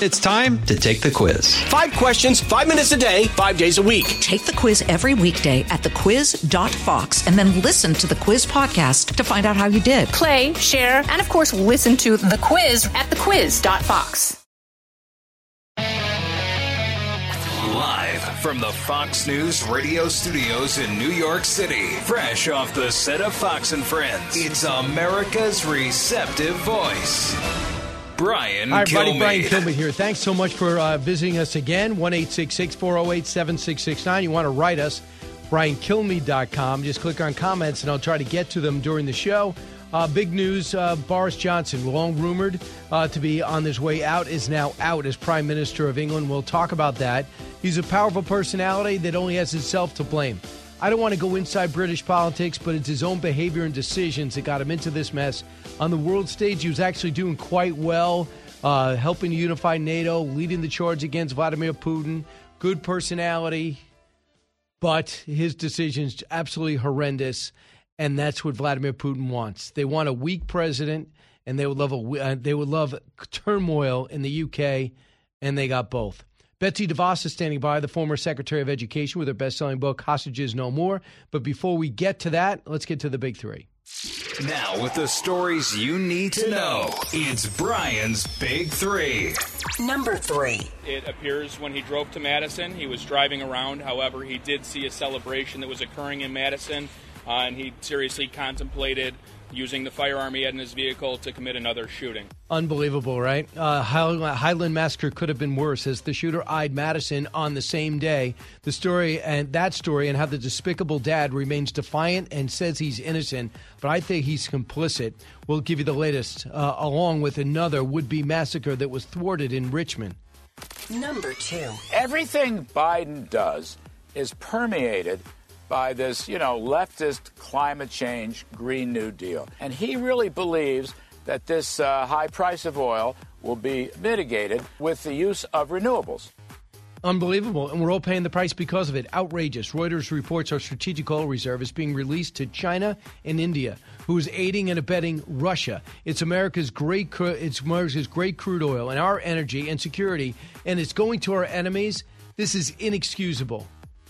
It's time to take the quiz. 5 questions, 5 minutes a day, 5 days a week. Take the quiz every weekday at thequiz.fox and then listen to the quiz podcast to find out how you did. Play, share, and of course, listen to the quiz at thequiz.fox. Live from the Fox News radio studios in New York City, fresh off the set of Fox and Friends, it's America's receptive voice, Brian Hi, everybody. Kilmeade. Brian Kilmeade here. Thanks so much for visiting us again. 1-866-408-7669. You want to write us, briankilmeade.com. Just click on comments, and I'll try to get to them during the show. Big news, Boris Johnson, long rumored to be on his way out, is now out as Prime Minister of England. We'll talk about that. He's a powerful personality that only has himself to blame. I don't want to go inside British politics, but it's his own behavior and decisions that got him into this mess. On the world stage, he was actually doing quite well, helping unify NATO, leading the charge against Vladimir Putin. Good personality, but his decisions absolutely horrendous, and that's what Vladimir Putin wants. They want a weak president, and they would love turmoil in the UK, and they got both. Betsy DeVos is standing by, the former Secretary of Education, with her best-selling book, Hostages No More. But before we get to that, let's get to the big three. Now, with the stories you need to know, it's Brian's Big Three. Number 3. It appears when he drove to Madison, he was driving around. However, he did see a celebration that was occurring in Madison, and he seriously contemplated using the firearm he had in his vehicle to commit another shooting. Unbelievable, right? Highland Massacre could have been worse, as the shooter eyed Madison on the same day. The story and how the despicable dad remains defiant and says he's innocent, but I think he's complicit. We'll give you the latest, along with another would-be massacre that was thwarted in Richmond. Number 2. Everything Biden does is permeated by this, leftist climate change Green New Deal. And he really believes that this high price of oil will be mitigated with the use of renewables. Unbelievable, and we're all paying the price because of it. Outrageous. Reuters reports our strategic oil reserve is being released to China and India, who is aiding and abetting Russia. It's America's great crude oil and our energy and security, and it's going to our enemies. This is inexcusable.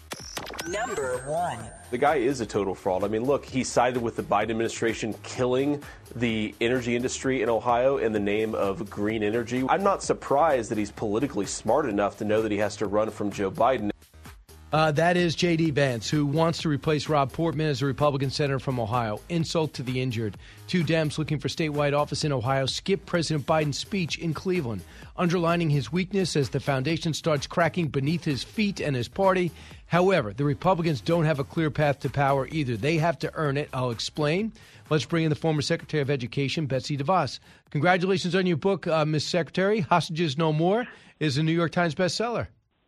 Number 1. The guy is a total fraud. I mean, look, he sided with the Biden administration killing the energy industry in Ohio in the name of green energy. I'm not surprised that he's politically smart enough to know that he has to run from Joe Biden. That is J.D. Vance, who wants to replace Rob Portman as a Republican senator from Ohio. Insult to the injured. 2 Dems looking for statewide office in Ohio skip President Biden's speech in Cleveland, underlining his weakness as the foundation starts cracking beneath his feet and his party. However, the Republicans don't have a clear path to power either. They have to earn it. I'll explain. Let's bring in the former Secretary of Education, Betsy DeVos. Congratulations on your book, Ms. Secretary. Hostages No More is a New York Times bestseller.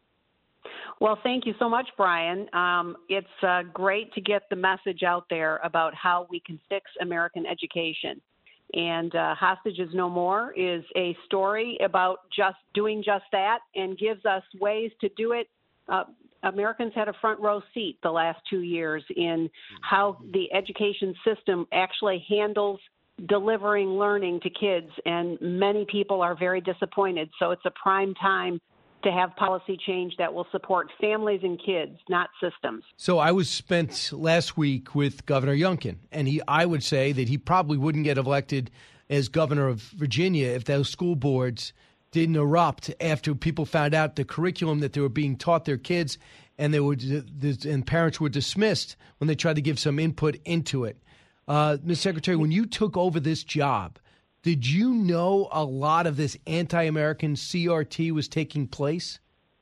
Well, thank you so much, Brian. It's great to get the message out there about how we can fix American education. And Hostages No More is a story about just doing just that and gives us ways to do it. Americans had a front row seat the last 2 years in how the education system actually handles delivering learning to kids, and many people are very disappointed. So it's a prime time to have policy change that will support families and kids, not systems. So I was spent last week with Governor Youngkin, and I would say that he probably wouldn't get elected as governor of Virginia if those school boards didn't erupt after people found out the curriculum that they were being taught their kids, and parents were dismissed when they tried to give some input into it. Ms. Secretary, when you took over this job, did you know a lot of this anti-American CRT was taking place?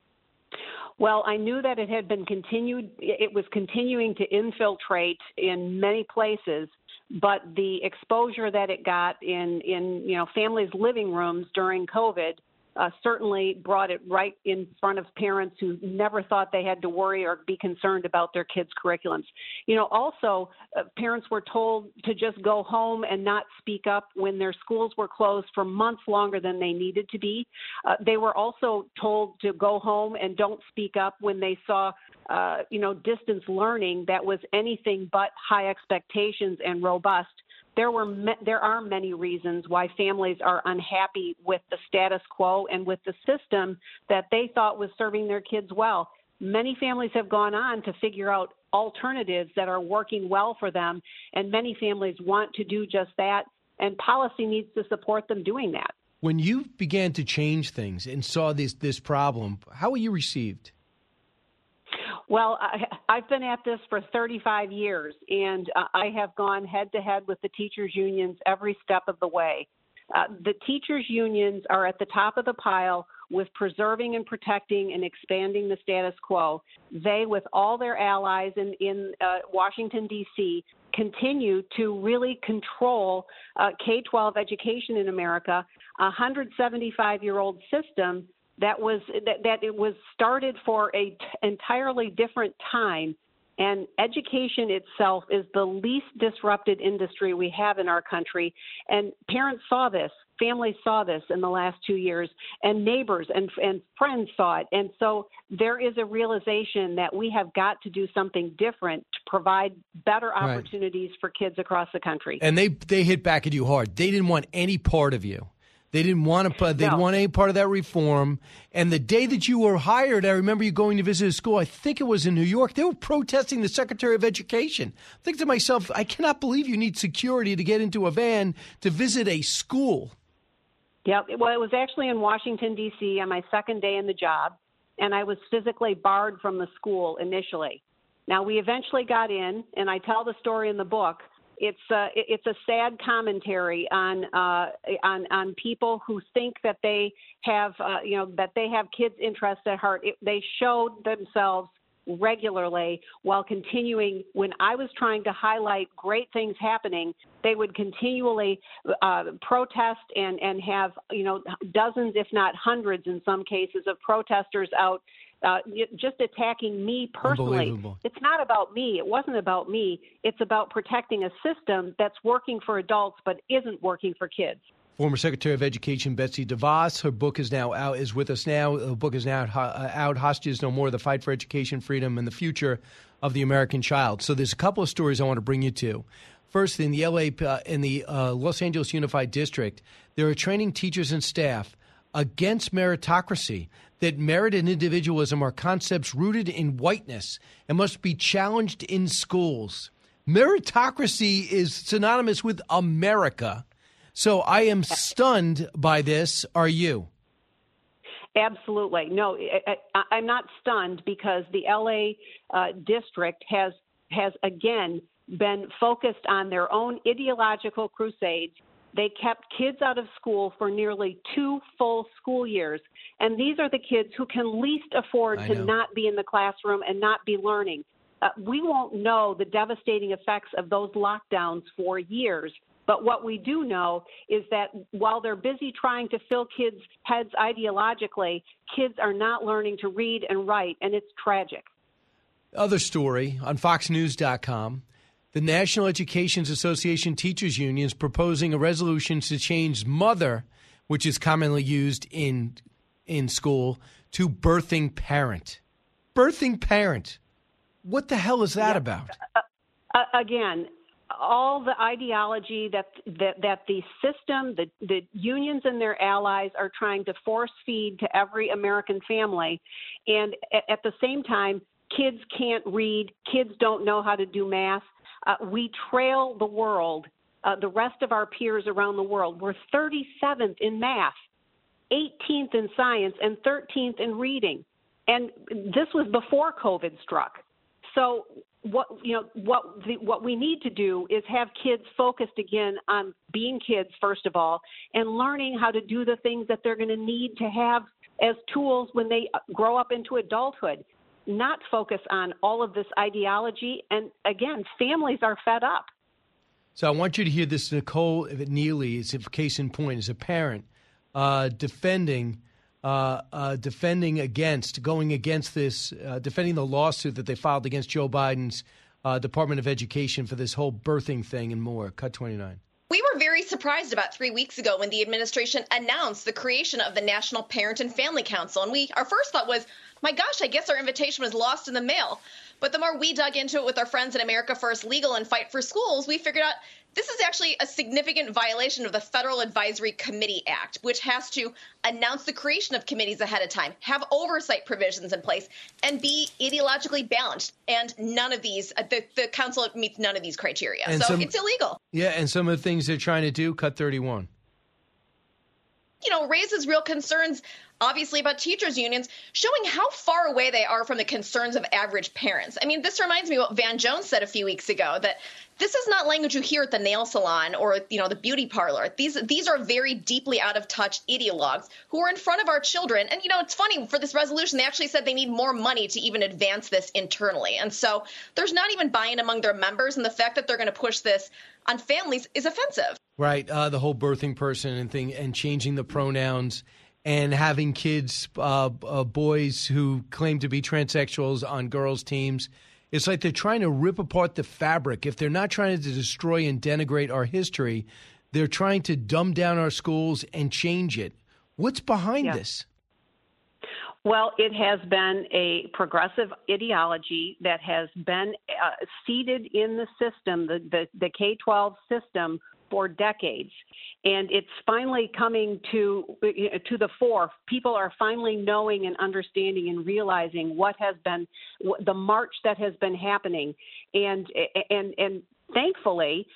Well, I knew that it had been continued. It was continuing to infiltrate in many places, but the exposure that it got in families' living rooms during COVID certainly brought it right in front of parents who never thought they had to worry or be concerned about their kids' curriculums. Also, parents were told to just go home and not speak up when their schools were closed for months longer than they needed to be. They were also told to go home and don't speak up when they saw distance learning that was anything but high expectations and robust. there are many reasons why families are unhappy with the status quo and with the system that they thought was serving their kids well. Many families have gone on to figure out alternatives that are working well for them, and many families want to do just that, and policy needs to support them doing that. When you began to change things and saw this problem, how were you received? Well, I've been at this for 35 years, and I have gone head-to-head with the teachers' unions every step of the way. The teachers' unions are at the top of the pile with preserving and protecting and expanding the status quo. They, with all their allies in Washington, D.C., continue to really control K-12 education in America, a 175-year-old system that it was started for an entirely different time. And education itself is the least disrupted industry we have in our country. And parents saw this, families saw this in the last 2 years, and neighbors and friends saw it. And so there is a realization that we have got to do something different to provide better opportunities for kids across the country. And they hit back at you hard. They didn't want any part of you. They didn't want any part of that reform. And the day that you were hired, I remember you going to visit a school. I think it was in New York. They were protesting the Secretary of Education. I think to myself, I cannot believe you need security to get into a van to visit a school. Yeah, well, it was actually in Washington, D.C. on my second day in the job, and I was physically barred from the school initially. Now, we eventually got in, and I tell the story in the book. It's a sad commentary on people who think that they have kids' interests at heart. They showed themselves regularly while continuing. When I was trying to highlight great things happening, they would continually protest and have dozens, if not hundreds, in some cases, of protesters out. Just attacking me personally. It's not about me. It wasn't about me. It's about protecting a system that's working for adults but isn't working for kids. Former Secretary of Education Betsy DeVos, her book is now out, is with us now. The book is now out, Hostages No More, The Fight for Education, Freedom, and the Future of the American Child. So there's a couple of stories I want to bring you to. First, in the Los Angeles Unified District, there are training teachers and staff against meritocracy, that merit and individualism are concepts rooted in whiteness and must be challenged in schools. Meritocracy is synonymous with America. So I am stunned by this. Are you? Absolutely. No, I'm not stunned because the L.A. district has again been focused on their own ideological crusades. They kept kids out of school for nearly 2 full school years. And these are the kids who can least afford to not be in the classroom and not be learning. We won't know the devastating effects of those lockdowns for years. But what we do know is that while they're busy trying to fill kids' heads ideologically, kids are not learning to read and write, and it's tragic. Other story on FoxNews.com. The National Education Association Teachers Union is proposing a resolution to change mother, which is commonly used in school, to birthing parent. Birthing parent. What the hell is that about? Again, all the ideology that the system, the unions and their allies are trying to force feed to every American family. And at the same time, kids can't read. Kids don't know how to do math. We trail the world, the rest of our peers around the world. We're 37th in math, 18th in science, and 13th in reading. And this was before COVID struck. So what we need to do is have kids focused again on being kids, first of all, and learning how to do the things that they're going to need to have as tools when they grow up into adulthood. Not focus on all of this ideology. And again, families are fed up. So I want you to hear this. Nicole Neely is a case in point, as a parent, defending the lawsuit that they filed against Joe Biden's Department of Education for this whole birthing thing and more. Cut 29. We were very surprised about 3 weeks ago when the administration announced the creation of the National Parent and Family Council. And our first thought was, my gosh, I guess our invitation was lost in the mail. But the more we dug into it with our friends at America First Legal and Fight for Schools, we figured out This is actually a significant violation of the Federal Advisory Committee Act, which has to announce the creation of committees ahead of time, have oversight provisions in place, and be ideologically balanced. And none of these, the council meets none of these criteria. And so it's illegal. Yeah, and some of the things they're trying to do, Cut 31. Raises real concerns, obviously, about teachers' unions, showing how far away they are from the concerns of average parents. I mean, this reminds me of what Van Jones said a few weeks ago, that this is not language you hear at the nail salon or, the beauty parlor. These are very deeply out of touch ideologues who are in front of our children. And, it's funny, for this resolution, they actually said they need more money to even advance this internally. And so there's not even buy-in among their members. And the fact that they're going to push this on families is offensive. Right. The whole birthing person and changing the pronouns and having kids, boys who claim to be transsexuals on girls' teams. It's like they're trying to rip apart the fabric. If they're not trying to destroy and denigrate our history, they're trying to dumb down our schools and change it. What's behind this? Well, it has been a progressive ideology that has been seeded in the system, the K-12 system, for decades. And it's finally coming to the fore. People are finally knowing and understanding and realizing what has been the march that has been happening. And thankfully,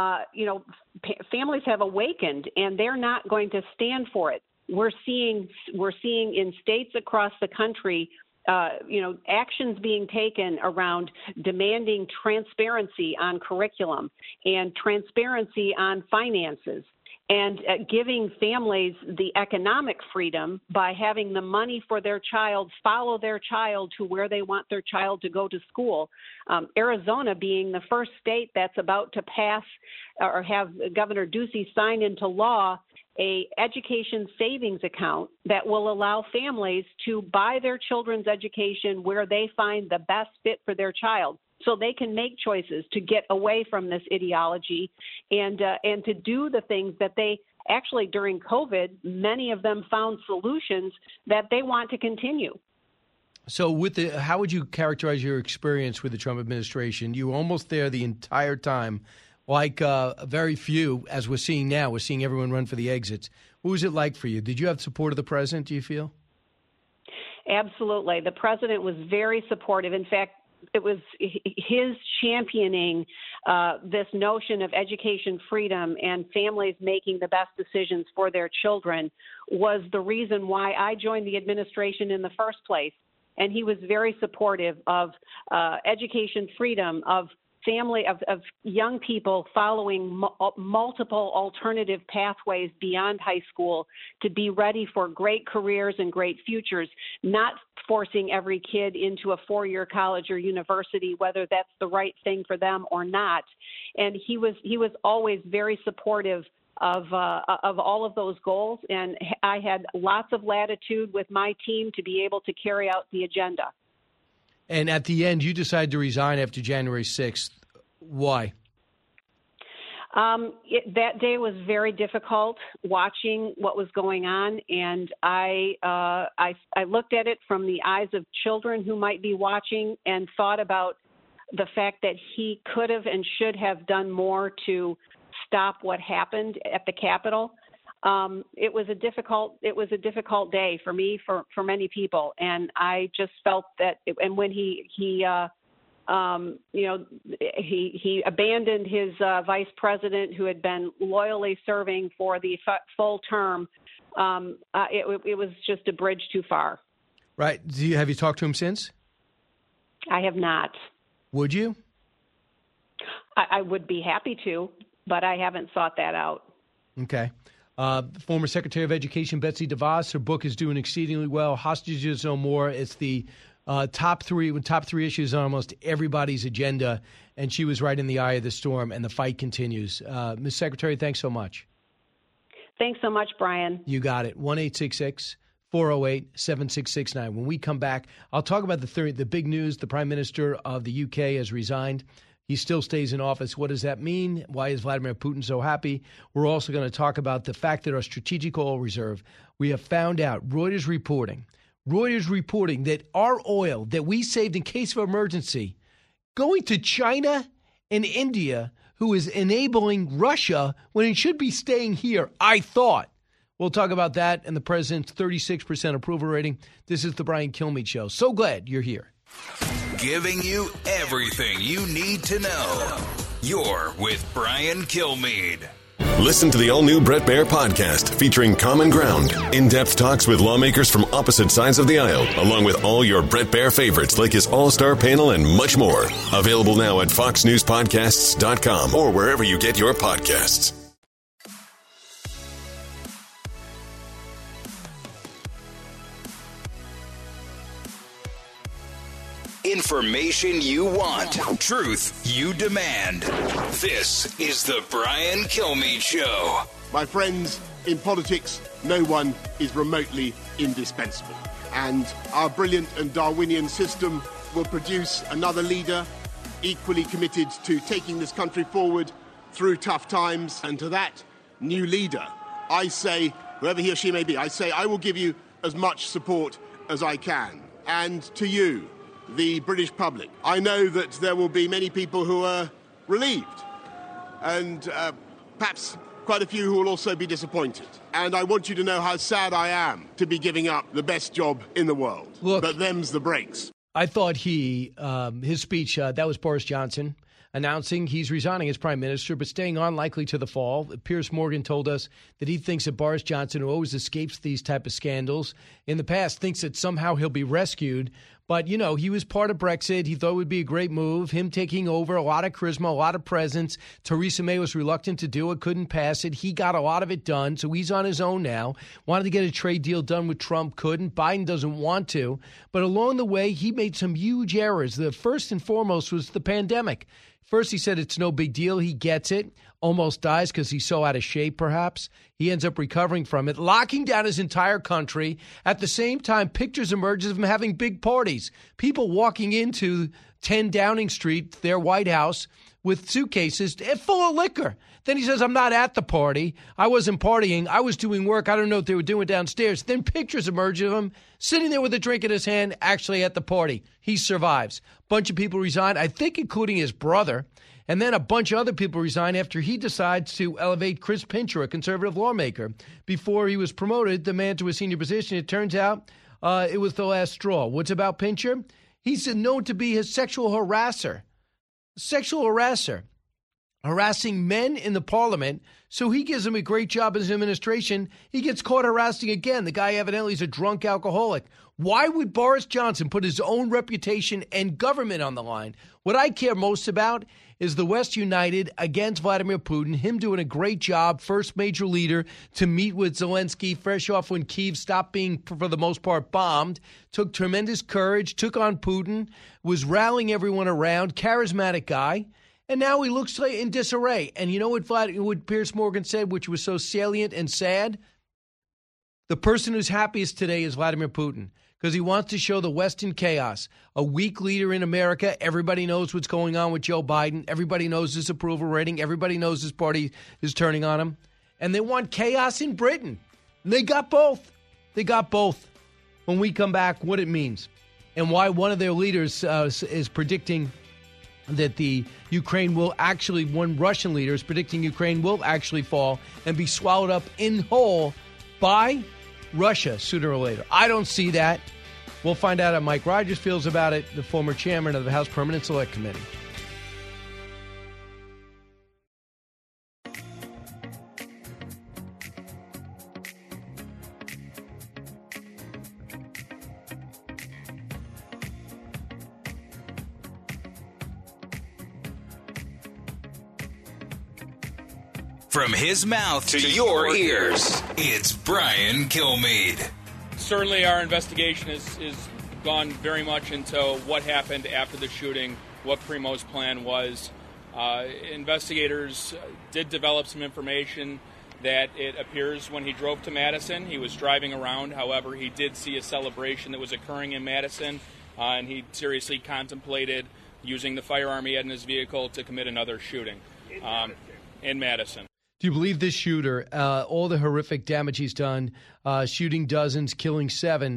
families have awakened, and they're not going to stand for it. We're seeing in states across the country, actions being taken around demanding transparency on curriculum and transparency on finances, and giving families the economic freedom by having the money for their child follow their child to where they want their child to go to school. Arizona being the first state that's about to pass or have Governor Ducey sign into law a education savings account that will allow families to buy their children's education where they find the best fit for their child, so they can make choices to get away from this ideology and to do the things that they actually, during COVID, many of them found solutions that they want to continue. So how would you characterize your experience with the Trump administration? You were almost there the entire time. Like very few, as we're seeing now, we're seeing everyone run for the exits. What was it like for you? Did you have support of the president, do you feel? Absolutely. The president was very supportive. In fact, it was his championing this notion of education freedom and families making the best decisions for their children was the reason why I joined the administration in the first place. And he was very supportive of education freedom, of family, of young people following multiple alternative pathways beyond high school to be ready for great careers and great futures, not forcing every kid into a four-year college or university, whether that's the right thing for them or not. And he was always very supportive of all of those goals, and I had lots of latitude with my team to be able to carry out the agenda. And at the end, you decided to resign after January 6th. Why? That day was very difficult watching what was going on, and I looked at it from the eyes of children who might be watching and thought about the fact that he could have and should have done more to stop what happened at the Capitol. It was a difficult day for me, for many people, and I just felt that. And when he abandoned his vice president, who had been loyally serving for the full term, it was just a bridge too far. Right. Have you talked to him since? I have not. Would you? I would be happy to, but I haven't sought that out. Okay. Former Secretary of Education Betsy DeVos, her book is doing exceedingly well. Hostages No More. It's the top three issues on almost everybody's agenda, and she was right in the eye of the storm, and the fight continues. Ms. Secretary, thanks so much. Thanks so much, Brian. You got it. 1-866-408-7669. When we come back, I'll talk about the big news. The Prime Minister of the UK has resigned. He still stays in office. What does that mean? Why is Vladimir Putin so happy? We're also going to talk about the fact that our strategic oil reserve, we have found out, Reuters reporting that our oil that we saved in case of emergency going to China and India, who is enabling Russia when he should be staying here, I thought. We'll talk about that and the president's 36% approval rating. This is the Brian Kilmeade Show. So glad you're here. Giving you everything you need to know. You're with Brian Kilmeade. Listen to the all-new Bret Baier podcast featuring Common Ground, in-depth talks with lawmakers from opposite sides of the aisle, along with all your Bret Baier favorites like his all-star panel and much more. Available now at foxnewspodcasts.com or wherever you get your podcasts. Information you want. Truth you demand. This is the Brian Kilmeade Show. My friends, in politics, no one is remotely indispensable. And our brilliant and Darwinian system will produce another leader equally committed to taking this country forward through tough times. And to that new leader, I say, whoever he or she may be, I say I will give you as much support as I can. And to you, the British public, I know that there will be many people who are relieved and perhaps quite a few who will also be disappointed. And I want you to know how sad I am to be giving up the best job in the world. Look, but them's the breaks. I thought his speech, that was Boris Johnson announcing he's resigning as prime minister, but staying on likely to the fall. Piers Morgan told us that he thinks that Boris Johnson, who always escapes these type of scandals in the past, thinks that somehow he'll be rescued. But, you know, he was part of Brexit. He thought it would be a great move. Him taking over, a lot of charisma, a lot of presence. Theresa May was reluctant to do it, couldn't pass it. He got a lot of it done, so he's on his own now. Wanted to get a trade deal done with Trump, couldn't. Biden doesn't want to. But along the way, he made some huge errors. The first and foremost was the pandemic. First, he said it's no big deal. He gets it. Almost dies because he's so out of shape, perhaps. He ends up recovering from it, locking down his entire country. At the same time, pictures emerge of him having big parties. People walking into 10 Downing Street, their White House, with suitcases full of liquor. Then he says, I'm not at the party. I wasn't partying. I was doing work. I don't know what they were doing downstairs. Then pictures emerge of him sitting there with a drink in his hand, actually at the party. He survives. Bunch of people resign, I think including his brother. And then a bunch of other people resign after he decides to elevate Chris Pincher, a conservative lawmaker. Before he was promoted, the man to a senior position, it turns out it was the last straw. What's about Pincher? He's known to be his sexual harasser. Harassing men in the parliament. So he gives him a great job in his administration. He gets caught harassing again. The guy evidently is a drunk alcoholic. Why would Boris Johnson put his own reputation and government on the line? What I care most about is the West united against Vladimir Putin, him doing a great job, first major leader to meet with Zelensky, fresh off when Kyiv stopped being, for the most part, bombed, took tremendous courage, took on Putin, was rallying everyone around, charismatic guy. And now he looks like in disarray. And you know what Piers Morgan said, which was so salient and sad? The person who's happiest today is Vladimir Putin, because he wants to show the West in chaos. A weak leader in America. Everybody knows what's going on with Joe Biden. Everybody knows his approval rating. Everybody knows his party is turning on him. And they want chaos in Britain. And they got both. When we come back, what it means and why one of their leaders is predicting that the Ukraine will actually, one Russian leader is predicting Ukraine will actually fall and be swallowed up in whole by Russia sooner or later. I don't see that. We'll find out how Mike Rogers feels about it, the former chairman of the House Permanent Select Committee. From his mouth to your ears, it's Brian Kilmeade. Certainly our investigation is gone very much into what happened after the shooting, what Primo's plan was. Investigators did develop some information that it appears when he drove to Madison, he was driving around. However, he did see a celebration that was occurring in Madison, and he seriously contemplated using the firearm he had in his vehicle to commit another shooting in Madison. Do you believe this shooter, all the horrific damage he's done, shooting dozens, killing 7,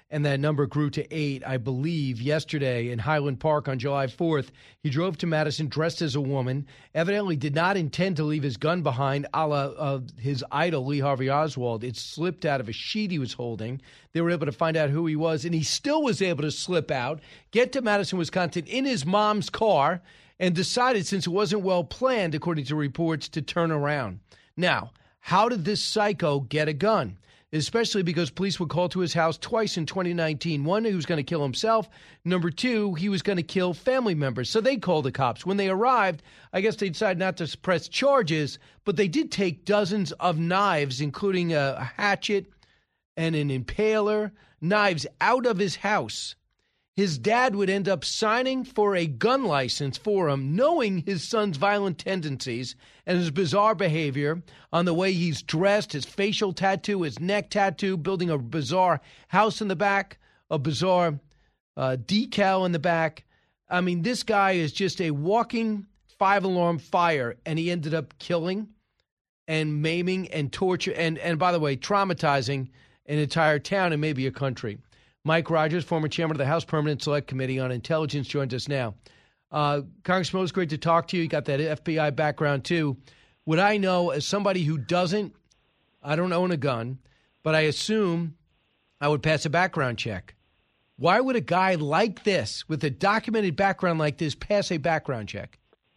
and that number grew to 8, I believe, yesterday in Highland Park on July 4th. He drove to Madison dressed as a woman, evidently did not intend to leave his gun behind, a la his idol, Lee Harvey Oswald. It slipped out of a sheet he was holding. They were able to find out who he was, and he still was able to slip out, get to Madison, Wisconsin in his mom's car, and decided, since it wasn't well planned, according to reports, to turn around. Now, how did this psycho get a gun? Especially because police were called to his house twice in 2019. One, he was going to kill himself. Number two, he was going to kill family members. So they called the cops. When they arrived, I guess they decided not to press charges, but they did take dozens of knives, including a hatchet and an impaler, knives out of his house. His dad would end up signing for a gun license for him, knowing his son's violent tendencies and his bizarre behavior, on the way he's dressed, his facial tattoo, his neck tattoo, building a bizarre house in the back, a bizarre decal in the back. I mean, this guy is just a walking 5-alarm fire, and he ended up killing and maiming and torture and by the way, traumatizing an entire town and maybe a country. Mike Rogers, former chairman of the House Permanent Select Committee on Intelligence, joins us now. Congressman, it's great to talk to you. You got that FBI background, too. Would I know, as somebody who I don't own a gun, but I assume I would pass a background check. Why would a guy like this, with a documented background like this, pass a background check?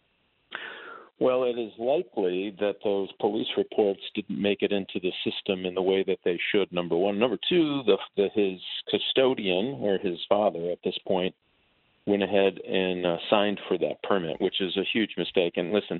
Well, it is likely that those police reports didn't make it into the system in the way that they should, number one. Number two, his custodian, or his father at this point, went ahead and signed for that permit, which is a huge mistake. And listen,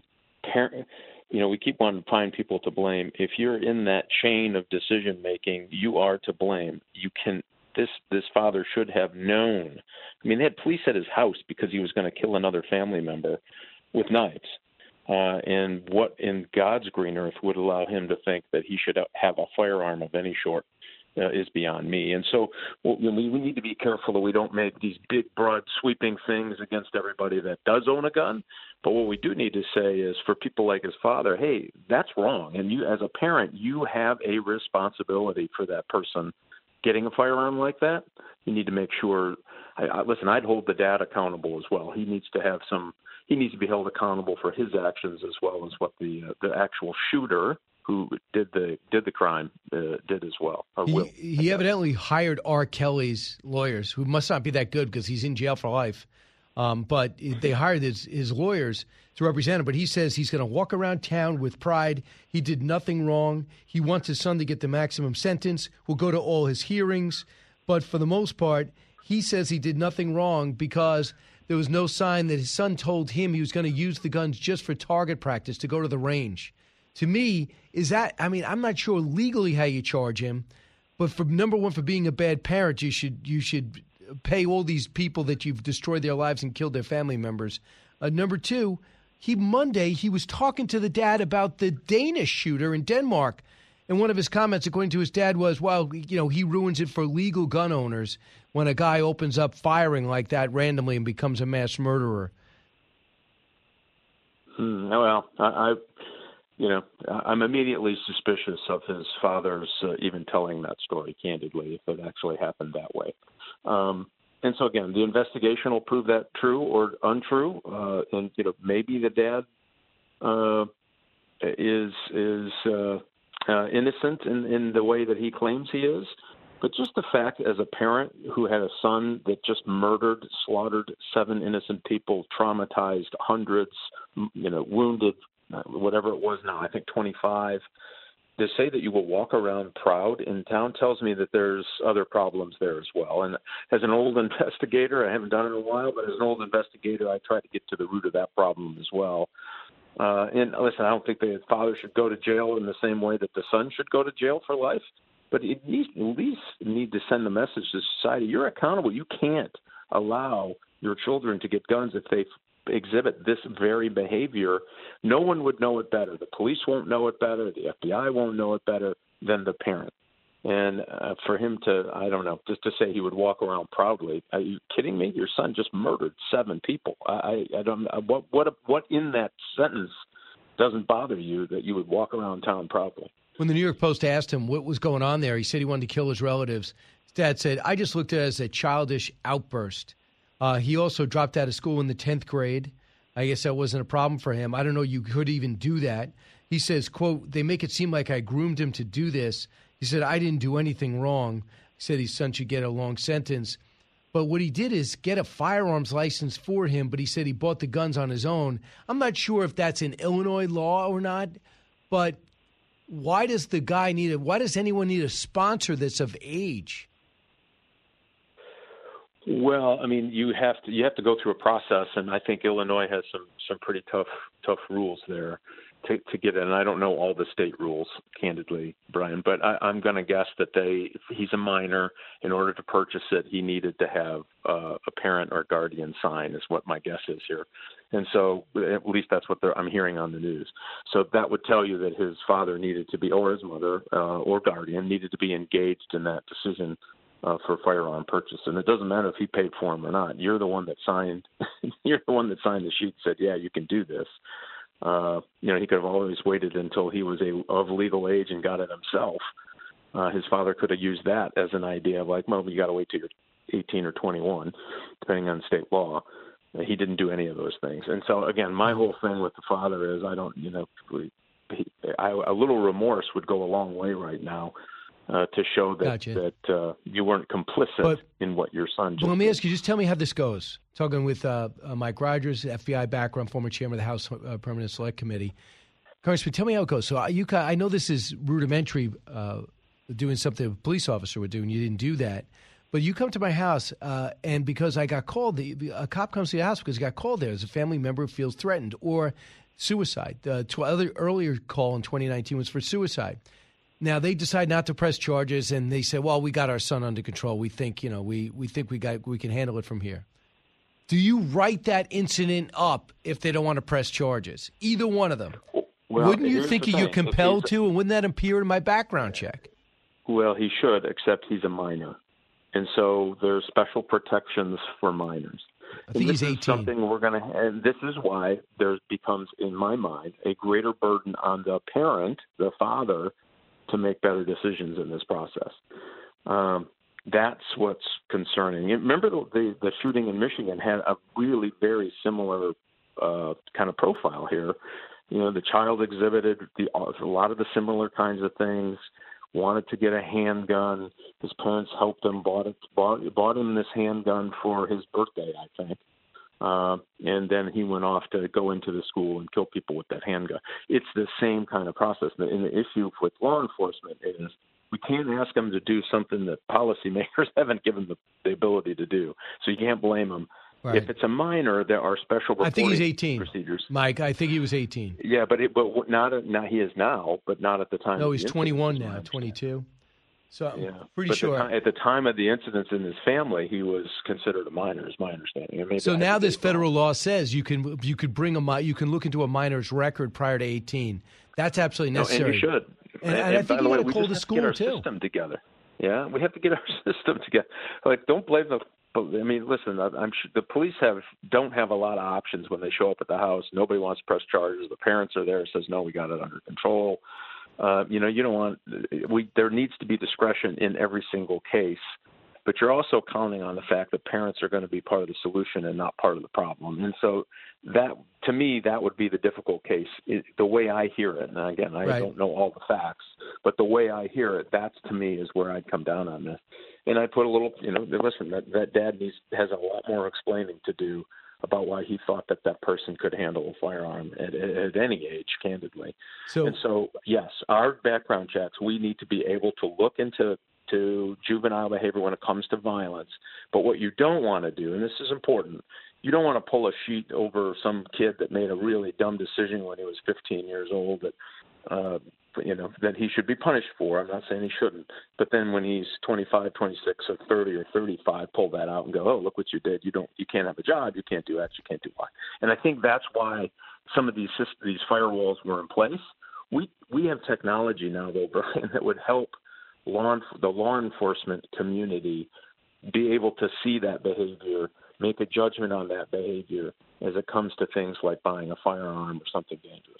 we keep wanting to find people to blame. If you're in that chain of decision-making, you are to blame. This father should have known. I mean, they had police at his house because he was going to kill another family member with knives. And what in God's green earth would allow him to think that he should have a firearm of any sort is beyond me. And so we need to be careful that we don't make these big, broad, sweeping things against everybody that does own a gun. But what we do need to say is, for people like his father, hey, that's wrong. And you, as a parent, you have a responsibility for that person getting a firearm like that. You need to make sure. Listen, I'd hold the dad accountable as well. He needs to be held accountable for his actions as well as what the actual shooter who did the crime did as well. He evidently hired R. Kelly's lawyers, who must not be that good because he's in jail for life. But they hired his lawyers to represent him. But he says he's going to walk around town with pride. He did nothing wrong. He wants his son to get the maximum sentence. Will go to all his hearings. But for the most part, he says he did nothing wrong because there was no sign that his son told him he was going to use the guns just for target practice to go to the range. To me, I'm not sure legally how you charge him, but for number one, for being a bad parent, you should pay all these people that you've destroyed their lives and killed their family members. Number two, Monday he was talking to the dad about the Danish shooter in Denmark. And one of his comments, according to his dad, was, well, he ruins it for legal gun owners when a guy opens up firing like that randomly and becomes a mass murderer. Well, I'm immediately suspicious of his father's even telling that story candidly, if it actually happened that way. And so, again, the investigation will prove that true or untrue. And, maybe the dad is innocent in the way that he claims he is. But just the fact, as a parent who had a son that just slaughtered 7 innocent people, traumatized hundreds, wounded, whatever it was now, I think 25, to say that you will walk around proud in town tells me that there's other problems there as well. And as an old investigator, I haven't done it in a while, but as an old investigator, I try to get to the root of that problem as well. And listen, I don't think the father should go to jail in the same way that the son should go to jail for life. But at least need to send the message to society: you're accountable. You can't allow your children to get guns if they exhibit this very behavior. No one would know it better. The police won't know it better. The FBI won't know it better than the parent. And for him to, I don't know, just to say he would walk around proudly. Are you kidding me? Your son just murdered 7 people. I don't. What in that sentence doesn't bother you that you would walk around town proudly? When the New York Post asked him what was going on there, he said he wanted to kill his relatives. Dad said, I just looked at it as a childish outburst. He also dropped out of school in the 10th grade. I guess that wasn't a problem for him. I don't know you could even do that. He says, quote, they make it seem like I groomed him to do this. He said, I didn't do anything wrong. He said his son should get a long sentence. But what he did is get a firearms license for him, but he said he bought the guns on his own. I'm not sure if that's an Illinois law or not, but why does anyone need a sponsor that's of age? Well, I mean, you have to go through a process, and I think Illinois has some pretty tough rules there to get in. And I don't know all the state rules, candidly, Brian, but I'm going to guess that if he's a minor, in order to purchase it, he needed to have a parent or guardian sign, is what my guess is here. And so at least that's what I'm hearing on the news. So that would tell you that his father needed to be, or his mother or guardian, needed to be engaged in that decision for firearm purchase. And it doesn't matter if he paid for them or not. You're the one that signed. You're the one that signed the sheet and said, yeah, you can do this. He could have always waited until he was of legal age and got it himself. His father could have used that as an idea of like, well, you got to wait till you're 18 or 21, depending on state law. He didn't do any of those things. And so, again, my whole thing with the father is a little remorse would go a long way right now to show that you weren't complicit in what your son did. Well, let me ask you, just tell me how this goes. Talking with Mike Rogers, FBI background, former chairman of the House Permanent Select Committee. Congressman, tell me how it goes. So I know this is rudimentary, doing something a police officer would do, and you didn't do that. But you come to my house, and because I got called, a cop comes to the house because he got called there as a family member who feels threatened or suicide. The earlier call in 2019 was for suicide. Now, they decide not to press charges, and they say, well, we got our son under control. We think, we can handle it from here. Do you write that incident up if they don't want to press charges? Either one of them. Well, wouldn't you think you're compelled to, and wouldn't that appear in my background check? Well, he should, except he's a minor. And so there's special protections for minors. I think he's 18. Something and this is why there becomes, in my mind, a greater burden on the parent, the father, to make better decisions in this process. That's what's concerning. Remember the shooting in Michigan had a really very similar kind of profile here. The child exhibited a lot of the similar kinds of things, wanted to get a handgun. His parents helped him, bought him this handgun for his birthday, I think. And then he went off to go into the school and kill people with that handgun. It's the same kind of process. And the issue with law enforcement is we can't ask them to do something that policymakers haven't given the ability to do. So you can't blame them. Right. If it's a minor, there are special reporting I think he's 18. Procedures. Mike, I think he was 18. Yeah, but not he is now, but not at the time. No, he's 21 now, 22. So I'm pretty sure. At the time of the incidents in his family, he was considered a minor, is my understanding. So now this federal law says you can look into a minor's record prior to 18. That's absolutely necessary. And you should. And I think you got to call the school too. too. System together. Yeah, we have to get our system together. Like, don't blame them. I mean, listen. I'm sure the police don't have a lot of options when they show up at the house. Nobody wants to press charges. The parents are there. Says no, we got it under control. You don't want. There needs to be discretion in every single case, but you're also counting on the fact that parents are going to be part of the solution and not part of the problem. And so that, to me, that would be the difficult case. The way I hear it, and again, I don't know all the facts, but the way I hear it, that's to me is where I'd come down on this. And I put a little, listen, that dad has a lot more explaining to do about why he thought that person could handle a firearm at any age, candidly. So, yes, our background checks, we need to be able to look into juvenile behavior when it comes to violence. But what you don't want to do, and this is important, you don't want to pull a sheet over some kid that made a really dumb decision when he was 15 years old that he should be punished for. I'm not saying he shouldn't. But then when he's 25, 26, or 30 or 35, pull that out and go, oh, look what you did. You can't have a job. You can't do X. You can't do Y. And I think that's why some of these firewalls were in place. We have technology now, though, Brian, that would help the law enforcement community be able to see that behavior, make a judgment on that behavior as it comes to things like buying a firearm or something dangerous.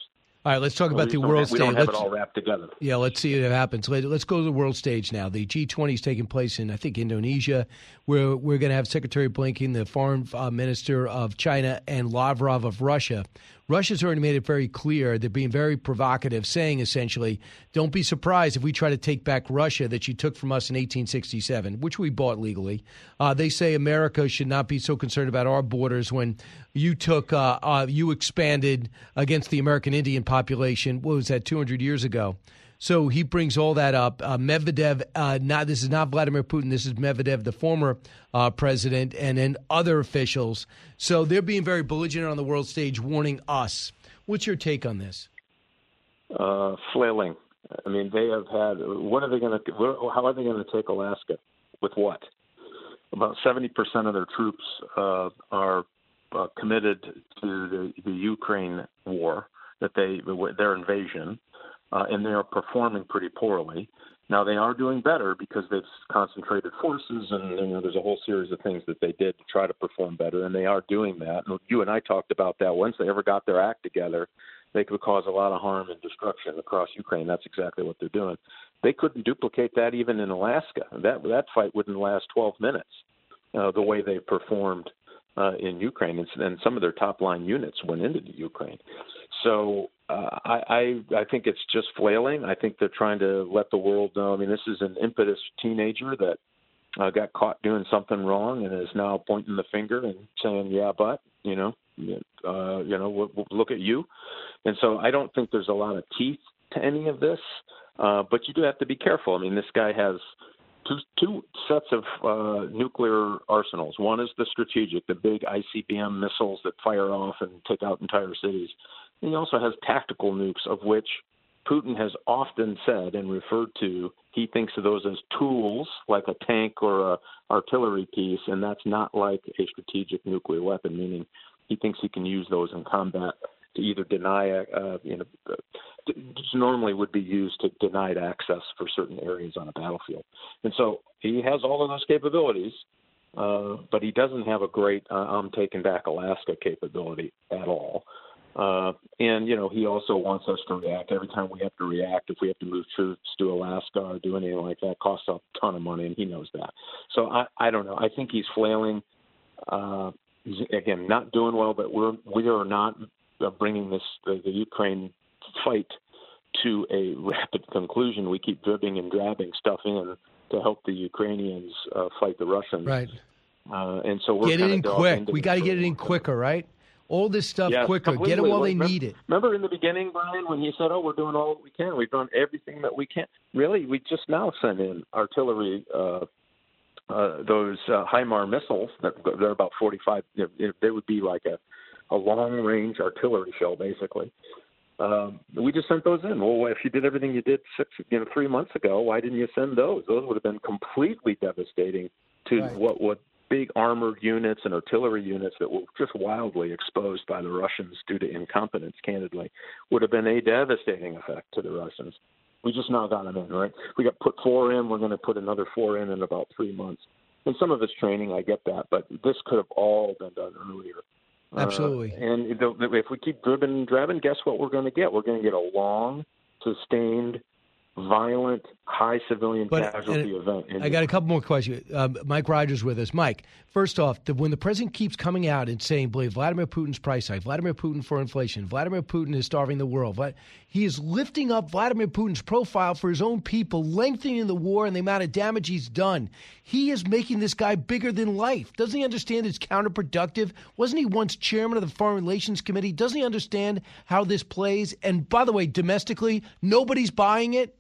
All right, let's talk about the world stage. We don't have it all wrapped together. Yeah, let's see what happens. Let's go to the world stage now. The G20 is taking place in, I think, Indonesia, where we're going to have Secretary Blinken, the foreign minister of China, and Lavrov of Russia. Russia's already made it very clear. They're being very provocative, saying essentially, don't be surprised if we try to take back Russia that you took from us in 1867, which we bought legally. They say America should not be so concerned about our borders when you you expanded against the American Indian population. What was that, 200 years ago? So he brings all that up. Medvedev, this is not Vladimir Putin. This is Medvedev, the former president, and then other officials. So they're being very belligerent on the world stage, warning us. What's your take on this? Flailing. I mean, they have had. What are they going to? How are they going to take Alaska? With what? About 70% of their troops are committed to the Ukraine war, their invasion. And they are performing pretty poorly. Now, they are doing better because they've concentrated forces, and there's a whole series of things that they did to try to perform better, and they are doing that. And you and I talked about that. Once they ever got their act together, they could cause a lot of harm and destruction across Ukraine. That's exactly what they're doing. They couldn't duplicate that even in Alaska. That fight wouldn't last 12 minutes, the way they performed in Ukraine. And some of their top-line units went into the Ukraine. So I think it's just flailing. I think they're trying to let the world know. I mean, this is an impetuous teenager that got caught doing something wrong and is now pointing the finger and saying, "Yeah, but look at you." And so I don't think there's a lot of teeth to any of this. But you do have to be careful. I mean, this guy has two sets of nuclear arsenals. One is the strategic, the big ICBM missiles that fire off and take out entire cities. And he also has tactical nukes, of which Putin has often said and referred to, he thinks of those as tools, like a tank or a artillery piece, and that's not like a strategic nuclear weapon, meaning he thinks he can use those in combat to either deny, normally would be used to denied access for certain areas on a battlefield. And so he has all of those capabilities, but he doesn't have a great I'm taking back Alaska capability at all. And he also wants us to react. Every time we have to react, if we have to move troops to Alaska or do anything like that, costs a ton of money, and he knows that. So I don't know. I think he's flailing. He's, again, not doing well, but we are not bringing the Ukraine fight to a rapid conclusion. We keep dribbling and drabbing stuff in to help the Ukrainians fight the Russians. Right. And so we're get it in quick. We got to get it in quicker, right? All this stuff quicker. Completely. Get it while they need it. Remember in the beginning, Brian, when he said, we're doing all we can. We've done everything that we can. Really, we just now sent in artillery, those HIMARS missiles. They're about 45. They would be like a long-range artillery shell, basically. We just sent those in. Well, if you did everything you did 3 months ago, why didn't you send those? Those would have been completely devastating to what big armored units and artillery units that were just wildly exposed by the Russians due to incompetence, candidly, would have been a devastating effect to the Russians. We just now got them in, right? We got put 4 in. We're going to put another 4 in about 3 months. And some of it's training, I get that, but this could have all been done earlier. Absolutely. And if we keep dribbling and drabbing, guess what we're going to get? We're going to get a long, sustained, violent, high civilian casualty event. I got a couple more questions. Mike Rogers with us. Mike, first off, when the president keeps coming out and saying, Vladimir Putin's price hike, Vladimir Putin for inflation, Vladimir Putin is starving the world, he is lifting up Vladimir Putin's profile for his own people, lengthening the war and the amount of damage he's done. He is making this guy bigger than life. Doesn't he understand it's counterproductive? Wasn't he once chairman of the Foreign Relations Committee? Doesn't he understand how this plays? And by the way, domestically, nobody's buying it.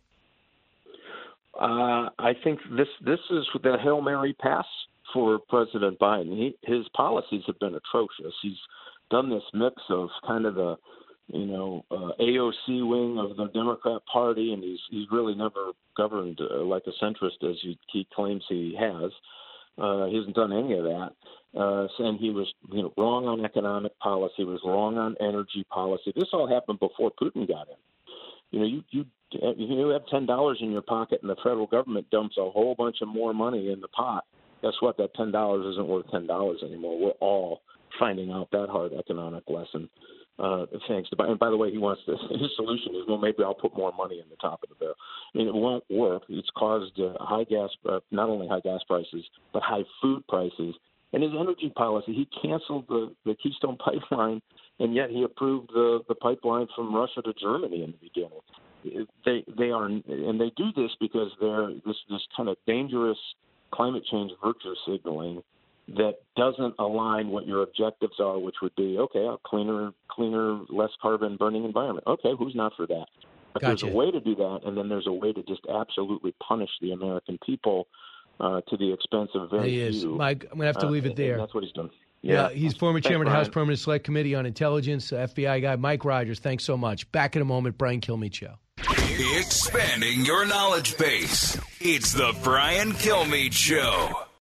I think this is the Hail Mary pass for President Biden. His policies have been atrocious. He's done this mix of kind of the AOC wing of the Democrat Party, and he's really never governed like a centrist as he claims he has. He hasn't done any of that. And he was wrong on economic policy, was wrong on energy policy. This all happened before Putin got in. You have $10 in your pocket and the federal government dumps a whole bunch of more money in the pot. Guess what? That $10 isn't worth $10 anymore. We're all finding out that hard economic lesson. thanks to Biden. And by the way, his solution is, well, maybe I'll put more money in the top of the barrel. I mean, it won't work. It's caused not only high gas prices, but high food prices. And his energy policy, he canceled the Keystone Pipeline, and yet he approved the pipeline from Russia to Germany in the beginning. They do this because they're this kind of dangerous climate change virtue signaling that doesn't align what your objectives are, which would be, okay, a cleaner, less carbon burning environment. Okay, who's not for that? But Gotcha. There's a way to do that, and then there's a way to just absolutely punish the American people to the expense of very few. He is. Mike, I'm going to have to leave it there. And that's what he's done. Yeah, he's former chairman of the Brian. House Permanent Select Committee on Intelligence, FBI guy. Mike Rogers, thanks so much. Back in a moment, Brian Kilmeade Show. Expanding your knowledge base. It's the Brian Kilmeade Show.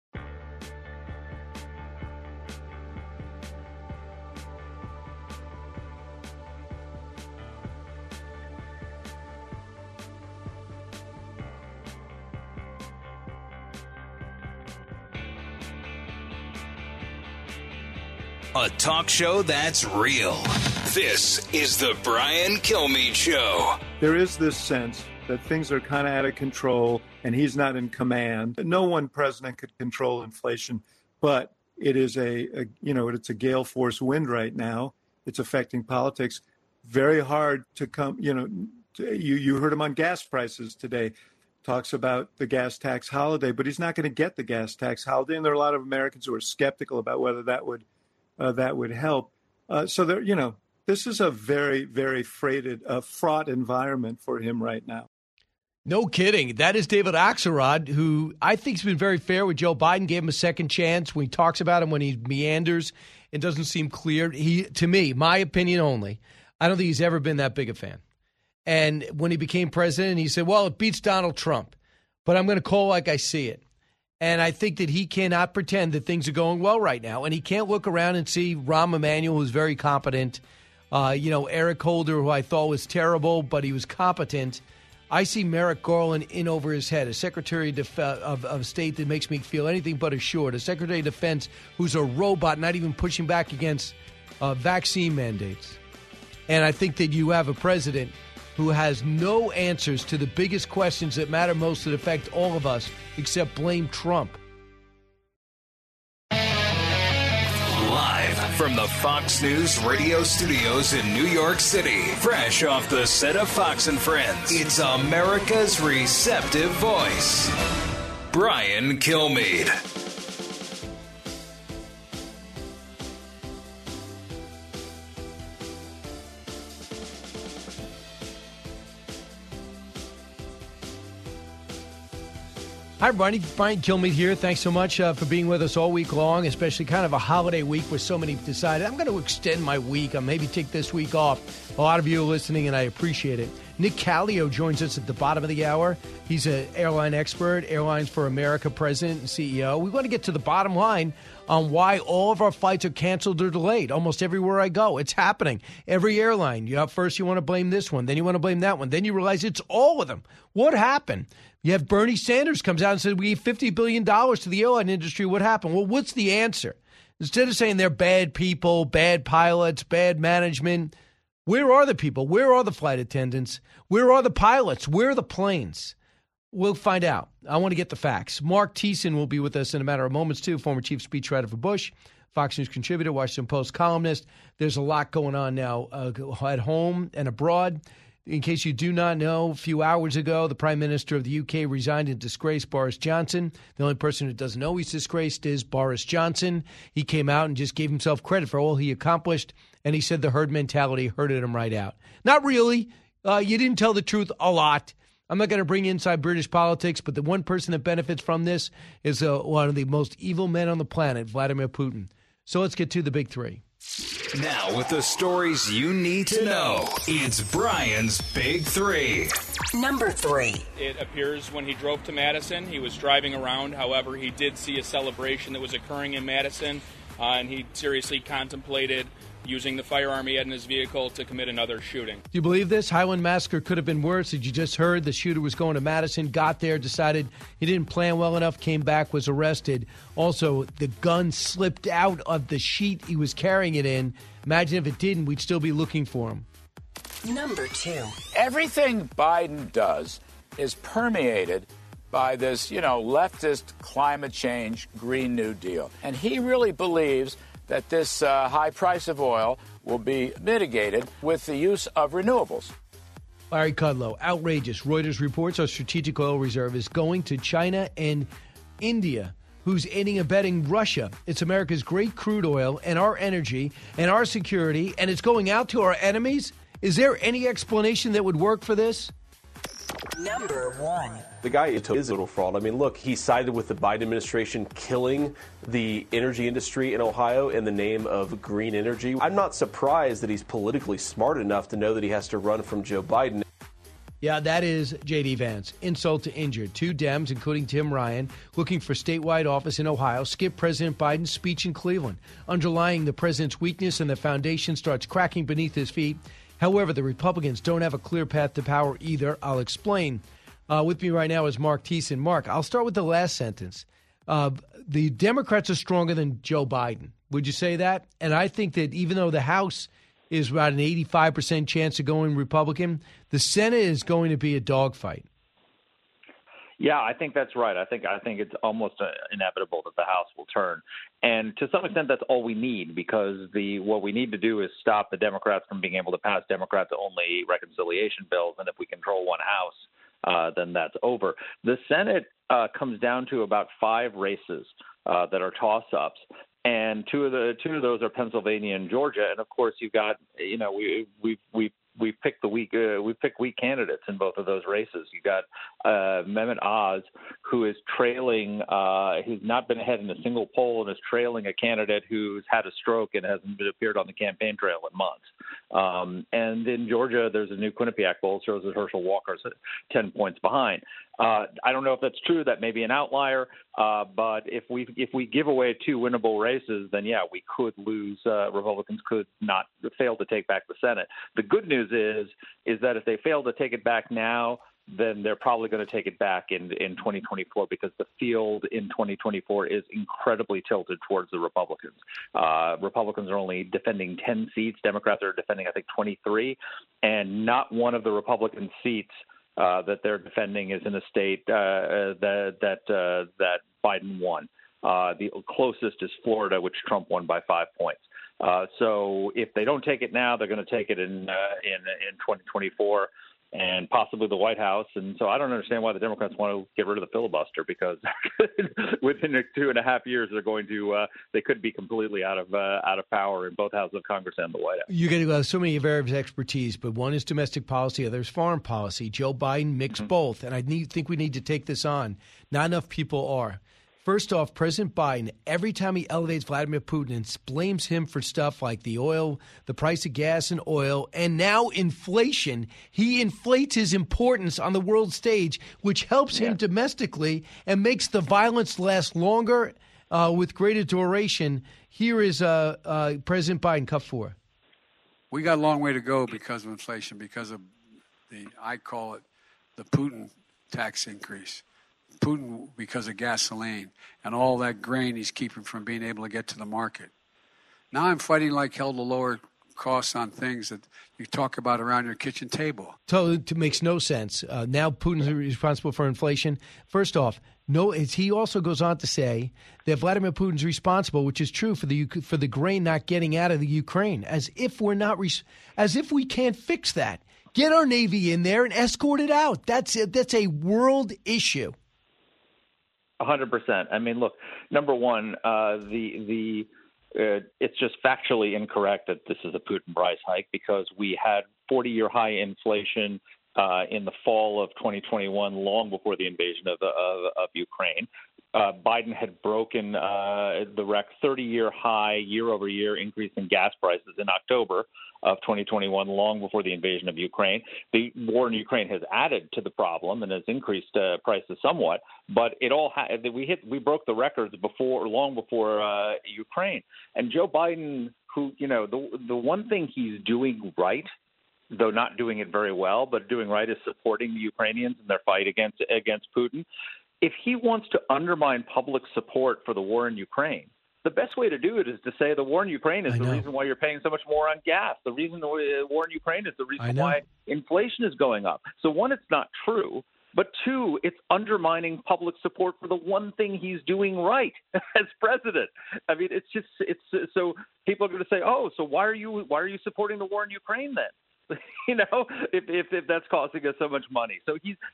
A talk show that's real. This is the Brian Kilmeade Show. There is this sense that things are kind of out of control and he's not in command. No one president could control inflation, but it is it's a gale force wind right now. It's affecting politics. Very hard to come, you heard him on gas prices today. Talks about the gas tax holiday, but he's not going to get the gas tax holiday. And there are a lot of Americans who are skeptical about whether that would help. So there, this is a very, very fraught environment for him right now. No kidding. That is David Axelrod, who I think has been very fair with Joe Biden, gave him a second chance when he talks about him, when he meanders. It doesn't seem clear. To me, my opinion only, I don't think he's ever been that big a fan. And when he became president, he said, well, it beats Donald Trump, but I'm going to call like I see it. And I think that he cannot pretend that things are going well right now. And he can't look around and see Rahm Emanuel, who's very competent. Eric Holder, who I thought was terrible, but he was competent. I see Merrick Garland in over his head, a Secretary of State that makes me feel anything but assured, a Secretary of Defense who's a robot, not even pushing back against vaccine mandates. And I think that you have a president who has no answers to the biggest questions that matter most that affect all of us, except blame Trump. Live from the Fox News radio studios in New York City, fresh off the set of Fox and Friends, it's America's receptive voice, Brian Kilmeade. Hi, everybody. Brian Kilmeade here. Thanks so much for being with us all week long, especially kind of a holiday week where so many decided, I'm going to extend my week. I'll maybe take this week off. A lot of you are listening, and I appreciate it. Nick Callio joins us at the bottom of the hour. He's an airline expert, Airlines for America president and CEO. We want to get to the bottom line on why all of our flights are canceled or delayed. Almost everywhere I go, it's happening. Every airline. First you want to blame this one, then you want to blame that one. Then you realize it's all of them. What happened? You have Bernie Sanders comes out and says, we gave $50 billion to the airline industry. What happened? Well, what's the answer? Instead of saying they're bad people, bad pilots, bad management, where are the people? Where are the flight attendants? Where are the pilots? Where are the planes? We'll find out. I want to get the facts. Mark Thiessen will be with us in a matter of moments, too, former chief speechwriter for Bush, Fox News contributor, Washington Post columnist. There's a lot going on now at home and abroad. In case you do not know, a few hours ago, the Prime Minister of the UK resigned in disgrace, Boris Johnson. The only person who doesn't know he's disgraced is Boris Johnson. He came out and just gave himself credit for all he accomplished, and he said the herd mentality herded him right out. Not really. You didn't tell the truth a lot. I'm not going to bring inside British politics, but the one person that benefits from this is one of the most evil men on the planet, Vladimir Putin. So let's get to the big three. Now, with the stories you need to know, it's Brian's Big Three. Number 3. It appears when he drove to Madison, he was driving around. However, he did see a celebration that was occurring in Madison. and he seriously contemplated using the firearm he had in his vehicle to commit another shooting. Do you believe this? Highland Massacre could have been worse. Did you just heard the shooter was going to Madison, got there, decided he didn't plan well enough, came back, was arrested. Also, the gun slipped out of the sheet he was carrying it in. Imagine if it didn't, we'd still be looking for him. Number 2. Everything Biden does is permeated by this, leftist climate change Green New Deal. And he really believes that this high price of oil will be mitigated with the use of renewables. Larry Kudlow, outrageous. Reuters reports our strategic oil reserve is going to China and India, who's aiding and abetting Russia. It's America's great crude oil and our energy and our security, and it's going out to our enemies? Is there any explanation that would work for this? Number 1. The guy is a total fraud. I mean, look, he sided with the Biden administration killing the energy industry in Ohio in the name of green energy. I'm not surprised that he's politically smart enough to know that he has to run from Joe Biden. Yeah, that is J.D. Vance. Insult to injury. 2 Dems, including Tim Ryan, looking for statewide office in Ohio, skip President Biden's speech in Cleveland. Underlying the president's weakness and the foundation starts cracking beneath his feet. However, the Republicans don't have a clear path to power either. I'll explain. With me right now is Mark Thiessen. Mark, I'll start with the last sentence. The Democrats are stronger than Joe Biden. Would you say that? And I think that even though the House is about an 85% chance of going Republican, the Senate is going to be a dogfight. Yeah, I think that's right. I think it's almost inevitable that the House will turn. And to some extent, that's all we need, because what we need to do is stop the Democrats from being able to pass Democrats-only reconciliation bills. And if we control one House, then that's over. The Senate comes down to about 5 races that are toss-ups. And two of those are Pennsylvania and Georgia. And of course, you've got, we picked weak candidates in both of those races. You got Mehmet Oz, who is trailing, who's not been ahead in a single poll and is trailing a candidate who's had a stroke and hasn't appeared on the campaign trail in months. And in Georgia, there's a new Quinnipiac poll shows that Herschel Walker's 10 points behind. I don't know if that's true. That may be an outlier. But if we give away 2 winnable races, then yeah, we could lose. Republicans could not fail to take back the Senate. The good news is that if they fail to take it back now, then they're probably going to take it back in 2024, because the field in 2024 is incredibly tilted towards the Republicans. Republicans are only defending 10 seats. Democrats are defending, I think, 23, and not one of the Republican seats that they're defending is in a state that Biden won. The closest is Florida, which Trump won by 5 points. So if they don't take it now, they're going to take it in 2024 and possibly the White House. And so I don't understand why the Democrats want to get rid of the filibuster, because within 2.5 years they could be completely out of power in both houses of Congress and the White House. You get so many areas of expertise, but one is domestic policy, other is foreign policy. Joe Biden mixed both, and I think we need to take this on. Not enough people are. First off, President Biden, every time he elevates Vladimir Putin and blames him for stuff like the oil, the price of gas and oil, and now inflation, he inflates his importance on the world stage, which helps him domestically and makes the violence last longer with greater duration. Here is President Biden, cut 4. We got a long way to go because of inflation, because of I call it the Putin tax increase. Putin, because of gasoline and all that grain he's keeping from being able to get to the market. Now I'm fighting like hell to lower costs on things that you talk about around your kitchen table. So it makes no sense. Now Putin's responsible for inflation. First off, he also goes on to say that Vladimir Putin's responsible, which is true, for the grain not getting out of the Ukraine, as if we can't fix that. Get our Navy in there and escort it out. That's a world issue. 100%. I mean, look, number one, it's just factually incorrect that this is a Putin price hike, because we had 40-year high inflation in the fall of 2021, long before the invasion of Ukraine. Biden had broken the 30-year high year-over-year increase in gas prices in October of 2021, long before the invasion of Ukraine. The war in Ukraine has added to the problem and has increased prices somewhat, but we broke the records long before Ukraine. And Joe Biden, who the one thing he's doing right, though not doing it very well, but doing right, is supporting the Ukrainians in their fight against Putin. If he wants to undermine public support for the war in Ukraine, the best way to do it is to say the war in Ukraine is the reason why you're paying so much more on gas. The reason the war in Ukraine is the reason why inflation is going up. So one, it's not true. But two, it's undermining public support for the one thing he's doing right as president. I mean, it's so people are going to say, oh, so why are you supporting the war in Ukraine then? If that's costing us so much money. So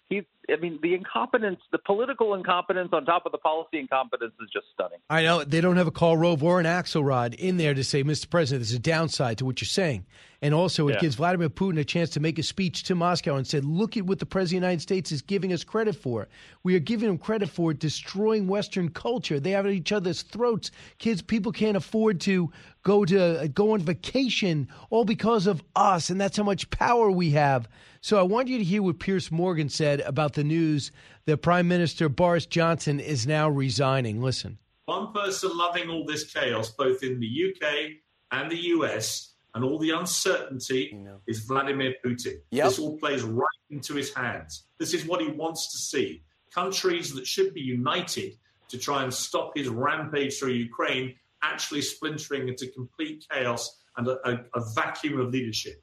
the incompetence, the political incompetence on top of the policy incompetence is just stunning. I know they don't have a Karl Rove or an Axelrod in there to say, Mr. President, there's a downside to what you're saying. And also it gives Vladimir Putin a chance to make a speech to Moscow and said, look at what the President of the United States is giving us credit for. We are giving him credit for destroying Western culture. They have at each other's throats. People can't afford to go on vacation all because of us, and that's how much power we have. So I want you to hear what Piers Morgan said about the news that Prime Minister Boris Johnson is now resigning. Listen. One person loving all this chaos, both in the UK and the US, and all the uncertainty is Vladimir Putin. Yep. This all plays right into his hands. This is what he wants to see. Countries that should be united to try and stop his rampage through Ukraine actually splintering into complete chaos and a vacuum of leadership.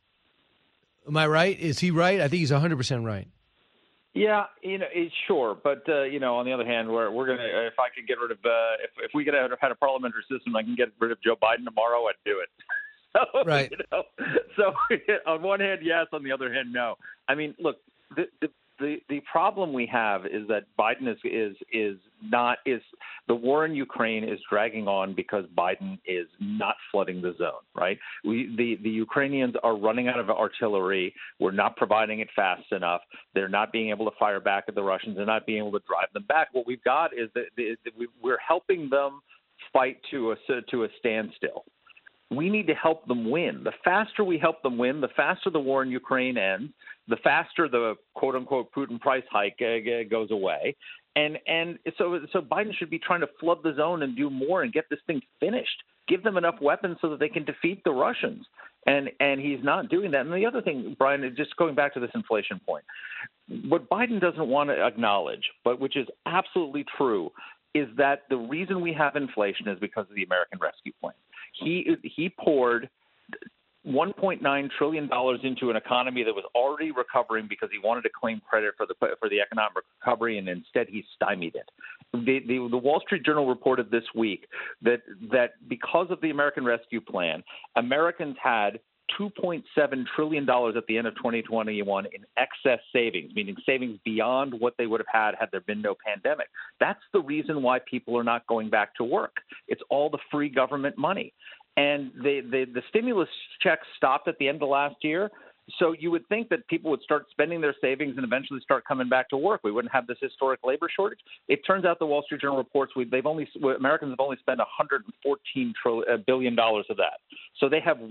Am I right? Is he right? I think he's 100% right. Yeah, sure, but on the other hand, we're gonna. If I could get rid of, if we could have had a parliamentary system, I can get rid of Joe Biden tomorrow. I'd do it. So, right. So on one hand, yes. On the other hand, no. I mean, look, the problem we have is that Biden is the war in Ukraine is dragging on because Biden is not flooding the zone, right? The Ukrainians are running out of artillery. We're not providing it fast enough. They're not being able to fire back at the Russians. They're not being able to drive them back. What we've got is that we're helping them fight to a standstill. We need to help them win. The faster we help them win, the faster the war in Ukraine ends, the faster the quote-unquote Putin price hike goes away. And so Biden should be trying to flood the zone and do more and get this thing finished. Give them enough weapons so that they can defeat the Russians. And he's not doing that. And the other thing, Brian, just going back to this inflation point, what Biden doesn't want to acknowledge, but which is absolutely true, is that the reason we have inflation is because of the American Rescue Plan. He poured $1.9 trillion into an economy that was already recovering because he wanted to claim credit for the economic recovery, and instead he stymied it. The Wall Street Journal reported this week that because of the American Rescue Plan, Americans had $2.7 trillion at the end of 2021 in excess savings, meaning savings beyond what they would have had there been no pandemic. That's the reason why people are not going back to work. It's all the free government money. And the stimulus checks stopped at the end of last year. So you would think that people would start spending their savings and eventually start coming back to work. We wouldn't have this historic labor shortage. It turns out the Wall Street Journal reports Americans have only spent $114 billion of that. So they have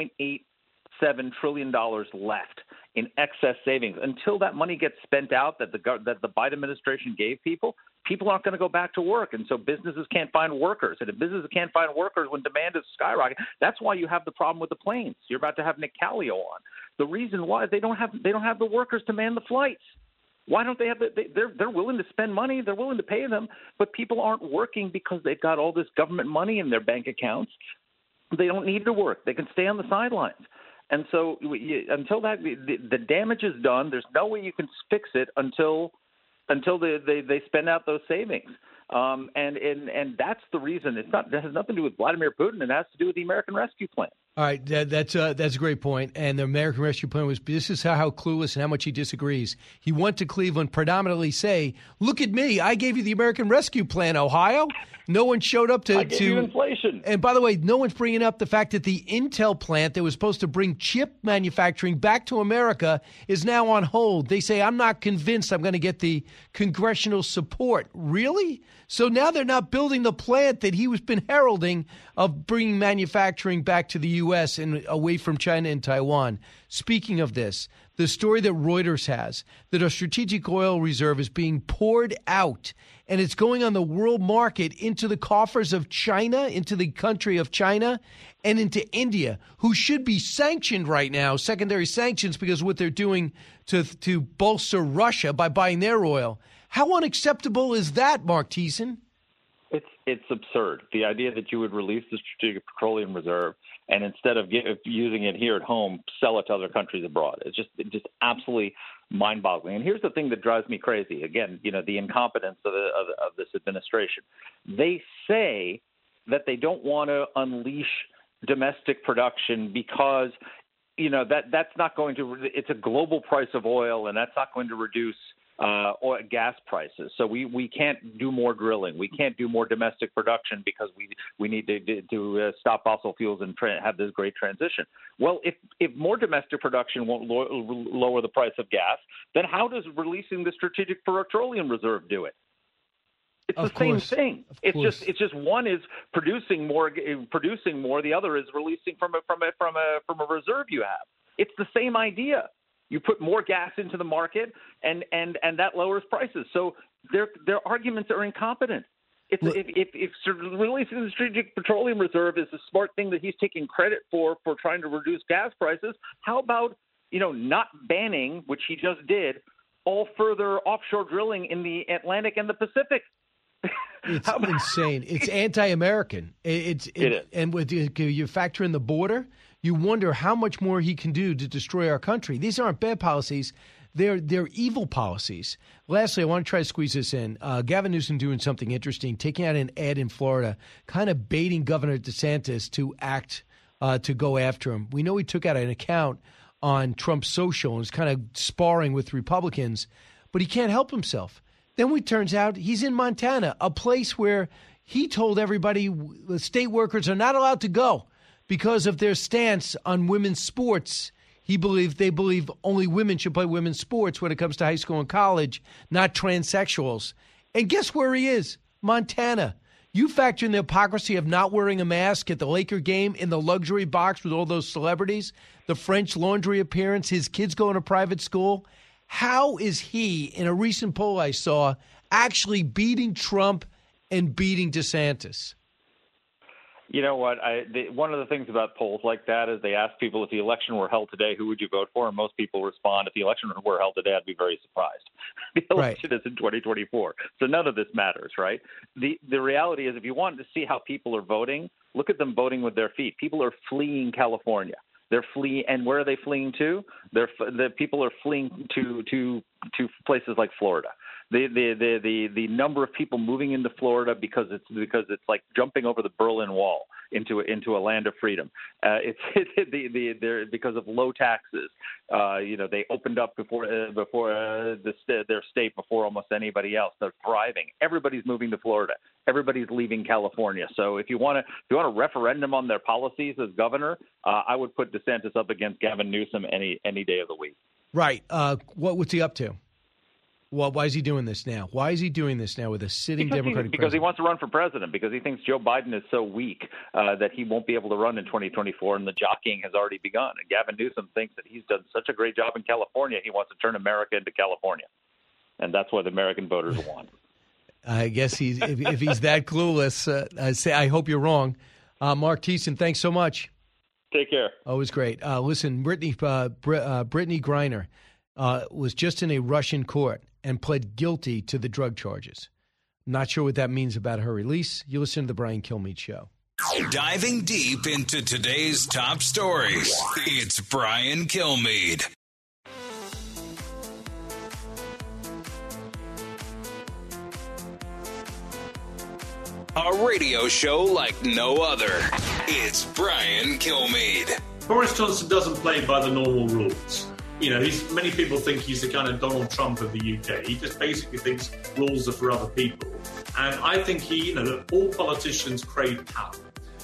$1.87 trillion left in excess savings. Until that money gets spent out that the Biden administration gave people aren't going to go back to work. And so businesses can't find workers. And if businesses can't find workers when demand is skyrocketing, that's why you have the problem with the planes. You're about to have Nick Callio on. The reason why is they don't have the workers to man the flights. Why don't they have they're willing to spend money, they're willing to pay them, but people aren't working because they've got all this government money in their bank accounts. They don't need to work. They can stay on the sidelines. And so until the damage is done, there's no way you can fix it until they spend out those savings. And that's the reason. That has nothing to do with Vladimir Putin. It has to do with the American Rescue Plan. All right, that's a great point. And the American Rescue Plan this is how clueless and how much he disagrees. He went to Cleveland predominantly say, look at me, I gave you the American Rescue Plan, Ohio. No one showed up to inflation. And by the way, no one's bringing up the fact that the Intel plant that was supposed to bring chip manufacturing back to America is now on hold. They say, I'm not convinced I'm going to get the congressional support. Really? So now they're not building the plant that he was been heralding of bringing manufacturing back to the U.S. and away from China and Taiwan. Speaking of this, the story that Reuters has, that a strategic oil reserve is being poured out and it's going on the world market into the coffers of China, into the country of China, and into India, who should be sanctioned right now, secondary sanctions, because of what they're doing to bolster Russia by buying their oil. How unacceptable is that, Mark Thiessen? It's absurd. The idea that you would release the Strategic Petroleum Reserve and instead of using it here at home, sell it to other countries abroad. It's just absolutely mind-boggling. And here's the thing that drives me crazy. Again, the incompetence of this administration. They say that they don't want to unleash domestic production because that's not going to. It's a global price of oil, and that's not going to reduce oil, gas prices. So we can't do more drilling. We can't do more domestic production because we need to stop fossil fuels and have this great transition. Well, if more domestic production won't lower the price of gas, then how does releasing the Strategic Petroleum Reserve do it? It's the same thing. It's just one is producing more. The other is releasing from a reserve you have. It's the same idea. You put more gas into the market, and that lowers prices. So their arguments are incompetent. If releasing the Strategic Petroleum Reserve is a smart thing that he's taking credit for trying to reduce gas prices, how about not banning, which he just did, all further offshore drilling in the Atlantic and the Pacific? It's insane. It's anti-American. It is. And with you factor in the border, you wonder how much more he can do to destroy our country. These aren't bad policies. They're evil policies. Lastly, I want to try to squeeze this in. Gavin Newsom doing something interesting, taking out an ad in Florida, kind of baiting Governor DeSantis to act, to go after him. We know he took out an account on Trump's social and is kind of sparring with Republicans, but he can't help himself. Then it turns out he's in Montana, a place where he told everybody the state workers are not allowed to go because of their stance on women's sports. They believe only women should play women's sports when it comes to high school and college, not transsexuals. And guess where he is? Montana. You factor in the hypocrisy of not wearing a mask at the Laker game in the luxury box with all those celebrities, the French Laundry appearance, his kids going to private school. How is he, in a recent poll I saw, actually beating Trump and beating DeSantis? You know what? One of the things about polls like that is they ask people, if the election were held today, who would you vote for? And most people respond, if the election were held today, I'd be very surprised. The election is in 2024. So none of this matters, right? The reality is, if you want to see how people are voting, look at them voting with their feet. People are fleeing California. They're fleeing, and where are they fleeing to? The people are fleeing to places like Florida. The number of people moving into Florida because it's like jumping over the Berlin Wall into a land of freedom. They're because of low taxes. They opened up before their state before almost anybody else. They're thriving. Everybody's moving to Florida. Everybody's leaving California. So if you want a referendum on their policies as governor, I would put DeSantis up against Gavin Newsom any day of the week. Right. What's he up to? Well, why is he doing this now? Why is he doing this now with a sitting Democratic president? Because he wants to run for president, because he thinks Joe Biden is so weak that he won't be able to run in 2024, and the jockeying has already begun. And Gavin Newsom thinks that he's done such a great job in California, he wants to turn America into California. And that's what the American voters want. I guess if he's that clueless, I hope you're wrong. Mark Thiessen, thanks so much. Take care. Always great. Listen, Brittany Griner was just in a Russian court and pled guilty to the drug charges. Not sure what that means about her release. You listen to the Brian Kilmeade Show. Diving deep into today's top stories, it's Brian Kilmeade. A radio show like no other. It's Brian Kilmeade. Boris Johnson doesn't play by the normal rules. Many people think he's the kind of Donald Trump of the UK. He just basically thinks rules are for other people. And I think that all politicians crave power.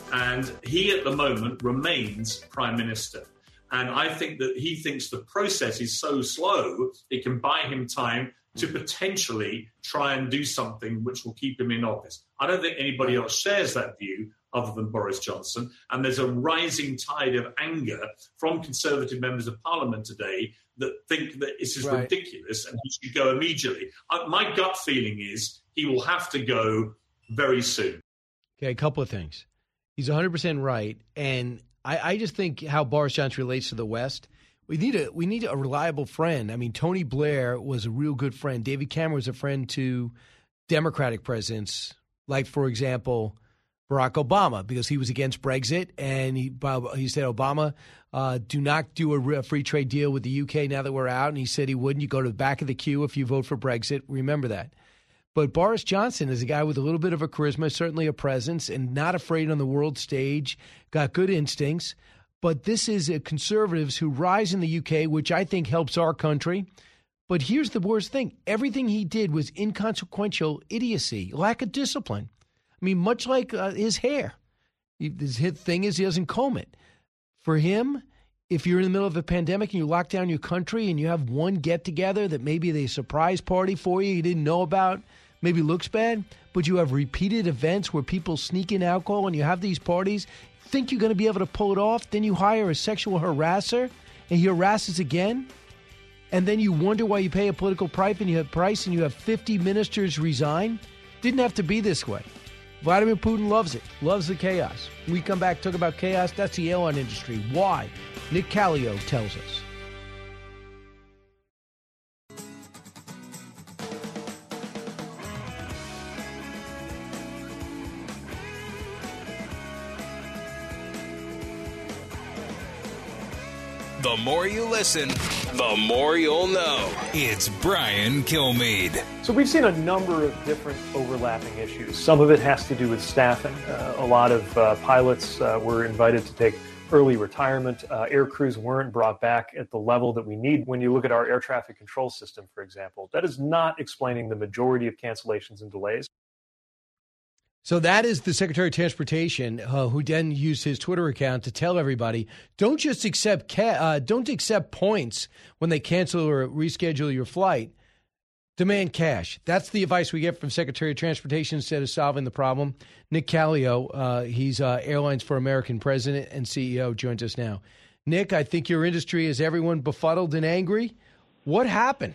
And he, at the moment, remains Prime Minister. And I think that he thinks the process is so slow, it can buy him time to potentially try and do something which will keep him in office. I don't think anybody else shares that view other than Boris Johnson. And there's a rising tide of anger from Conservative members of Parliament today that think that this is ridiculous and he should go immediately. My gut feeling is he will have to go very soon. Okay, a couple of things. He's 100% right. And I just think how Boris Johnson relates to the West, we need a reliable friend. I mean, Tony Blair was a real good friend. David Cameron was a friend to Democratic presidents, like, for example, Barack Obama, because he was against Brexit. And he said, Obama, do not do a free trade deal with the UK now that we're out. And he said he wouldn't. You go to the back of the queue if you vote for Brexit. Remember that. But Boris Johnson is a guy with a little bit of a charisma, certainly a presence, and not afraid on the world stage, got good instincts. But this is conservatives who rise in the UK, which I think helps our country. But here's the worst thing. Everything he did was inconsequential idiocy, lack of discipline. I mean, much like his hair. His thing is he doesn't comb it. For him, if you're in the middle of a pandemic and you lock down your country and you have one get-together that maybe they surprise party for you didn't know about, maybe looks bad, but you have repeated events where people sneak in alcohol and you have these parties, think you're going to be able to pull it off, then you hire a sexual harasser and he harasses again, and then you wonder why you pay a political price and you have 50 ministers resign. Didn't have to be this way. Vladimir Putin loves it, loves the chaos. When we come back, talk about chaos. That's the airline industry. Why? Nick Callio tells us. The more you listen, the more you'll know. It's Brian Kilmeade. So we've seen a number of different overlapping issues. Some of it has to do with staffing. A lot of pilots were invited to take early retirement. Air crews weren't brought back at the level that we need. When you look at our air traffic control system, for example, that is not explaining the majority of cancellations and delays. So that is the Secretary of Transportation who then used his Twitter account to tell everybody, don't just accept points when they cancel or reschedule your flight. Demand cash. That's the advice we get from Secretary of Transportation instead of solving the problem. Nick Callio, he's Airlines for American president and CEO, joins us now. Nick, I think your industry is everyone befuddled and angry. What happened?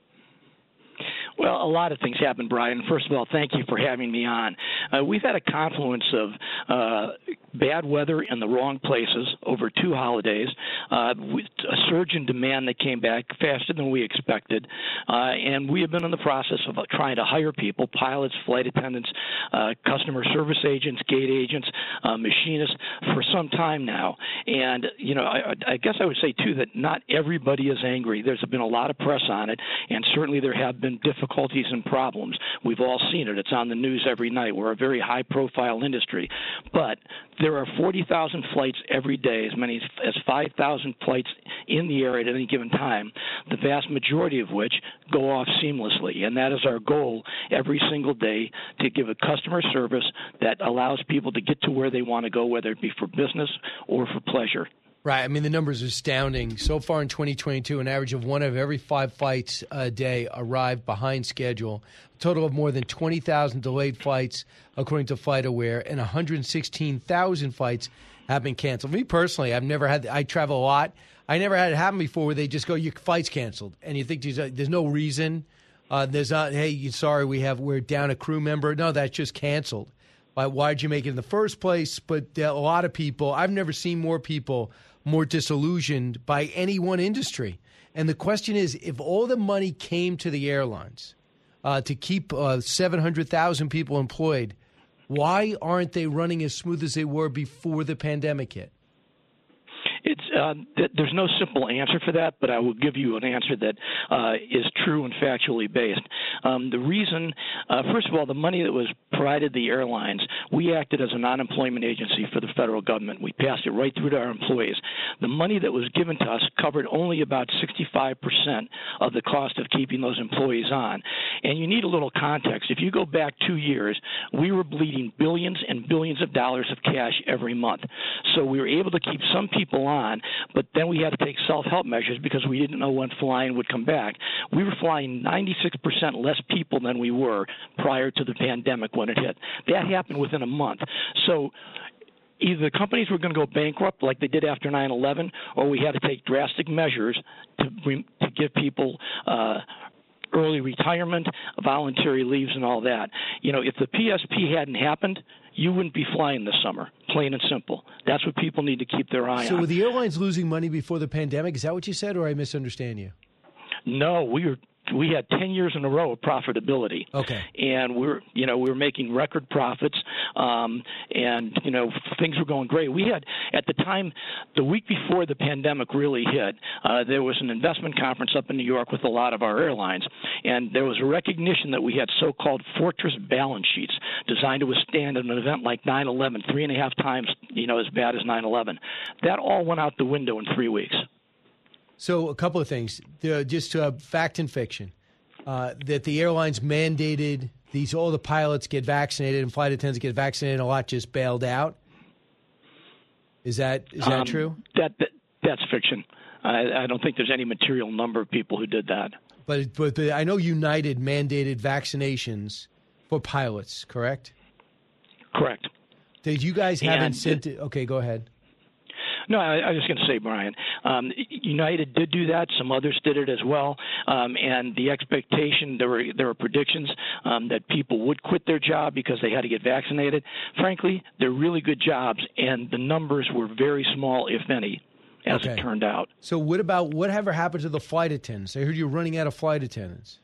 Well, a lot of things happened, Brian. First of all, thank you for having me on. We've had a confluence of bad weather in the wrong places over two holidays, a surge in demand that came back faster than we expected, and we have been in the process of trying to hire people, pilots, flight attendants, customer service agents, gate agents, machinists, for some time now. And, I guess I would say, too, that not everybody is angry. There's been a lot of press on it, and certainly there have been difficulties and problems. We've all seen it. It's on the news every night. We're a very high-profile industry. But there are 40,000 flights every day, as many as 5,000 flights in the air at any given time, the vast majority of which go off seamlessly. And that is our goal every single day, to give a customer service that allows people to get to where they want to go, whether it be for business or for pleasure. Right. I mean, the numbers are astounding. So far in 2022, an average of one of every 5 flights a day arrived behind schedule. A total of more than 20,000 delayed flights, according to FlightAware, and 116,000 flights have been canceled. Me personally, I travel a lot. I never had it happen before where they just go, your flight's canceled. And you think there's no reason. There's not, hey, sorry, we're down a crew member. No, that's just canceled. Why'd you make it in the first place? But a lot of people, I've never seen more people more disillusioned by any one industry. And the question is, if all the money came to the airlines to keep 700,000 people employed, why aren't they running as smooth as they were before the pandemic hit? There's no simple answer for that, but I will give you an answer that is true and factually based. The reason, first of all, the money that was provided to the airlines, we acted as a non-employment agency for the federal government. We passed it right through to our employees. The money that was given to us covered only about 65% of the cost of keeping those employees on. And you need a little context. If you go back 2 years, we were bleeding billions and billions of dollars of cash every month. So we were able to keep some people on, but then we had to take self-help measures because we didn't know when flying would come back. We were flying 96% less people than we were prior to the pandemic when it hit. That happened within a month. So either the companies were going to go bankrupt like they did after 9/11, or we had to take drastic measures to give people early retirement, voluntary leaves, and all that. You know, if the PSP hadn't happened, you wouldn't be flying this summer, plain and simple. That's what people need to keep their eye on. So were the airlines losing money before the pandemic? Is that what you said, or I misunderstand you? No, we had 10 years in a row of profitability. Okay. And we were making record profits, and things were going great. We had, at the time, the week before the pandemic really hit, there was an investment conference up in New York with a lot of our airlines, and there was a recognition that we had so-called fortress balance sheets designed to withstand an event like 9/11, 3.5 times, as bad as 9/11. That all went out the window in 3 weeks. So a couple of things, just fact and fiction, that the airlines mandated all the pilots get vaccinated and flight attendants get vaccinated, and a lot just bailed out. Is that true? That's fiction. I don't think there's any material number of people who did that. But I know United mandated vaccinations for pilots, correct? Correct. Did you guys haven't sent it? Okay, go ahead. No, I was going to say, Brian, United did do that. Some others did it as well. And the expectation, there were predictions that people would quit their job because they had to get vaccinated. Frankly, they're really good jobs, and the numbers were very small, if any, as it turned out. So whatever happened to the flight attendants? I heard you're running out of flight attendants.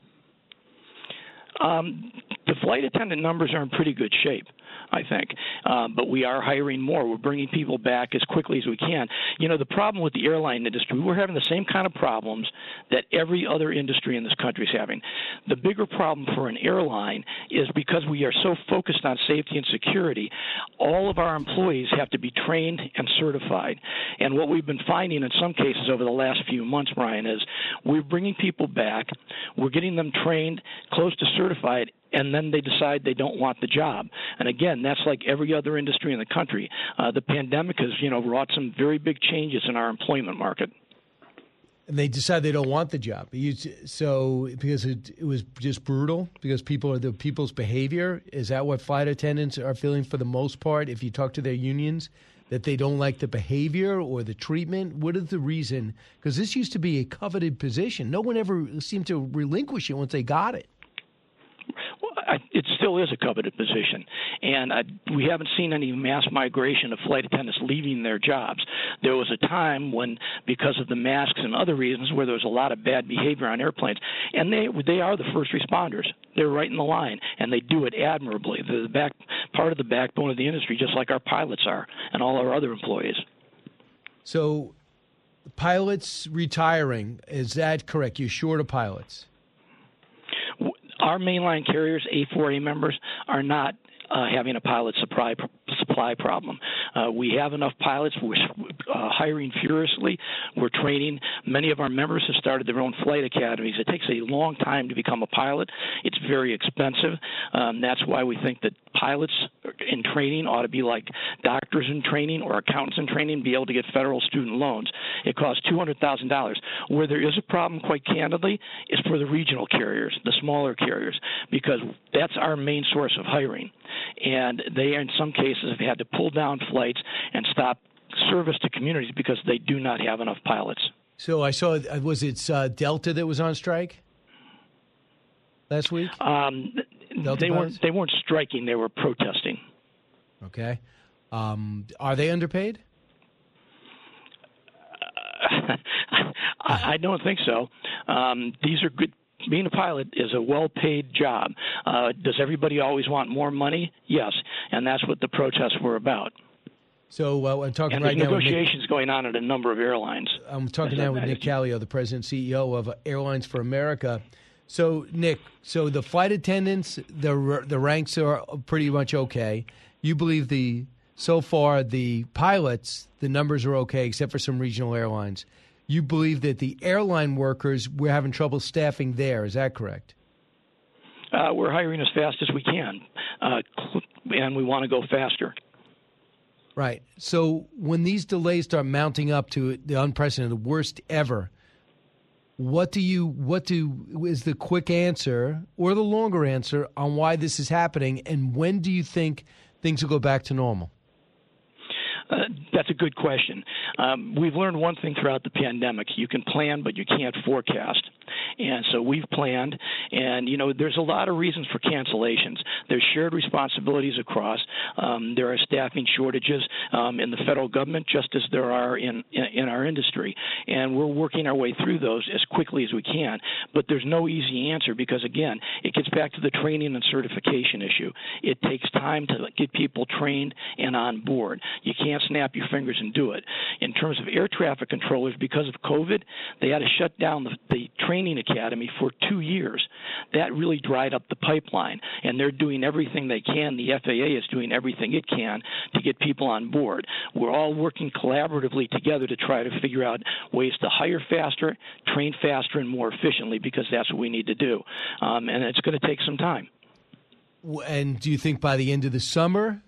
The flight attendant numbers are in pretty good shape, I think. But we are hiring more. We're bringing people back as quickly as we can. The problem with the airline industry, we're having the same kind of problems that every other industry in this country is having. The bigger problem for an airline is because we are so focused on safety and security, all of our employees have to be trained and certified. And what we've been finding in some cases over the last few months, Brian, is we're bringing people back, we're getting them trained, close to certified, and then they decide they don't want the job. And again, that's like every other industry in the country. The pandemic has, wrought some very big changes in our employment market. And they decide they don't want the job. So because it was just brutal, because people's behavior, is that what flight attendants are feeling for the most part? If you talk to their unions, that they don't like the behavior or the treatment? What is the reason? Because this used to be a coveted position. No one ever seemed to relinquish it once they got it. Well, it still is a coveted position, and we haven't seen any mass migration of flight attendants leaving their jobs. There was a time when, because of the masks and other reasons, where there was a lot of bad behavior on airplanes, and they are the first responders. They're right in the line, and they do it admirably. They're part of the backbone of the industry, just like our pilots are and all our other employees. So pilots retiring, is that correct? You're short of pilots? Our mainline carriers, A4A members, are not having a pilot supply problem. We have enough pilots. We're hiring furiously. We're training. Many of our members have started their own flight academies. It takes a long time to become a pilot. It's very expensive. That's why we think that pilots in training ought to be like doctors in training or accountants in training, be able to get federal student loans. It costs $200,000. Where there is a problem, quite candidly, is for the regional carriers, the smaller carriers, because that's our main source of hiring. And they, in some cases, have had to pull down flights and stop service to communities because they do not have enough pilots. So I saw, was it Delta that was on strike last week? They weren't striking. They were protesting. Okay. Are they underpaid? I don't think so. These are good. Being a pilot is a well-paid job. Does everybody always want more money? Yes, and that's what the protests were about. So I'm talking and right now. Negotiations going on at a number of airlines. I'm talking now with Nick Callio, the president and CEO of Airlines for America. So, Nick, the flight attendants, the ranks are pretty much okay. You believe so far the pilots, the numbers are okay, except for some regional airlines. You believe that the airline workers, we're having trouble staffing there. Is that correct? We're hiring as fast as we can, and we want to go faster. Right. So when these delays start mounting up to the unprecedented, the worst ever, what is the quick answer or the longer answer on why this is happening, and when do you think things will go back to normal? That's a good question. We've learned one thing throughout the pandemic. You can plan, but you can't forecast. And so we've planned, and, there's a lot of reasons for cancellations. There's shared responsibilities across. There are staffing shortages in the federal government, just as there are in our industry. And we're working our way through those as quickly as we can. But there's no easy answer because, again, it gets back to the training and certification issue. It takes time to get people trained and on board. You can't snap your fingers and do it. In terms of air traffic controllers, because of COVID, they had to shut down the training academy for 2 years. That really dried up the pipeline, and they're doing everything they can. The FAA is doing everything it can to get people on board. We're all working collaboratively together to try to figure out ways to hire faster, train faster, and more efficiently, because that's what we need to do. And it's going to take some time. And do you think by the end of the summer?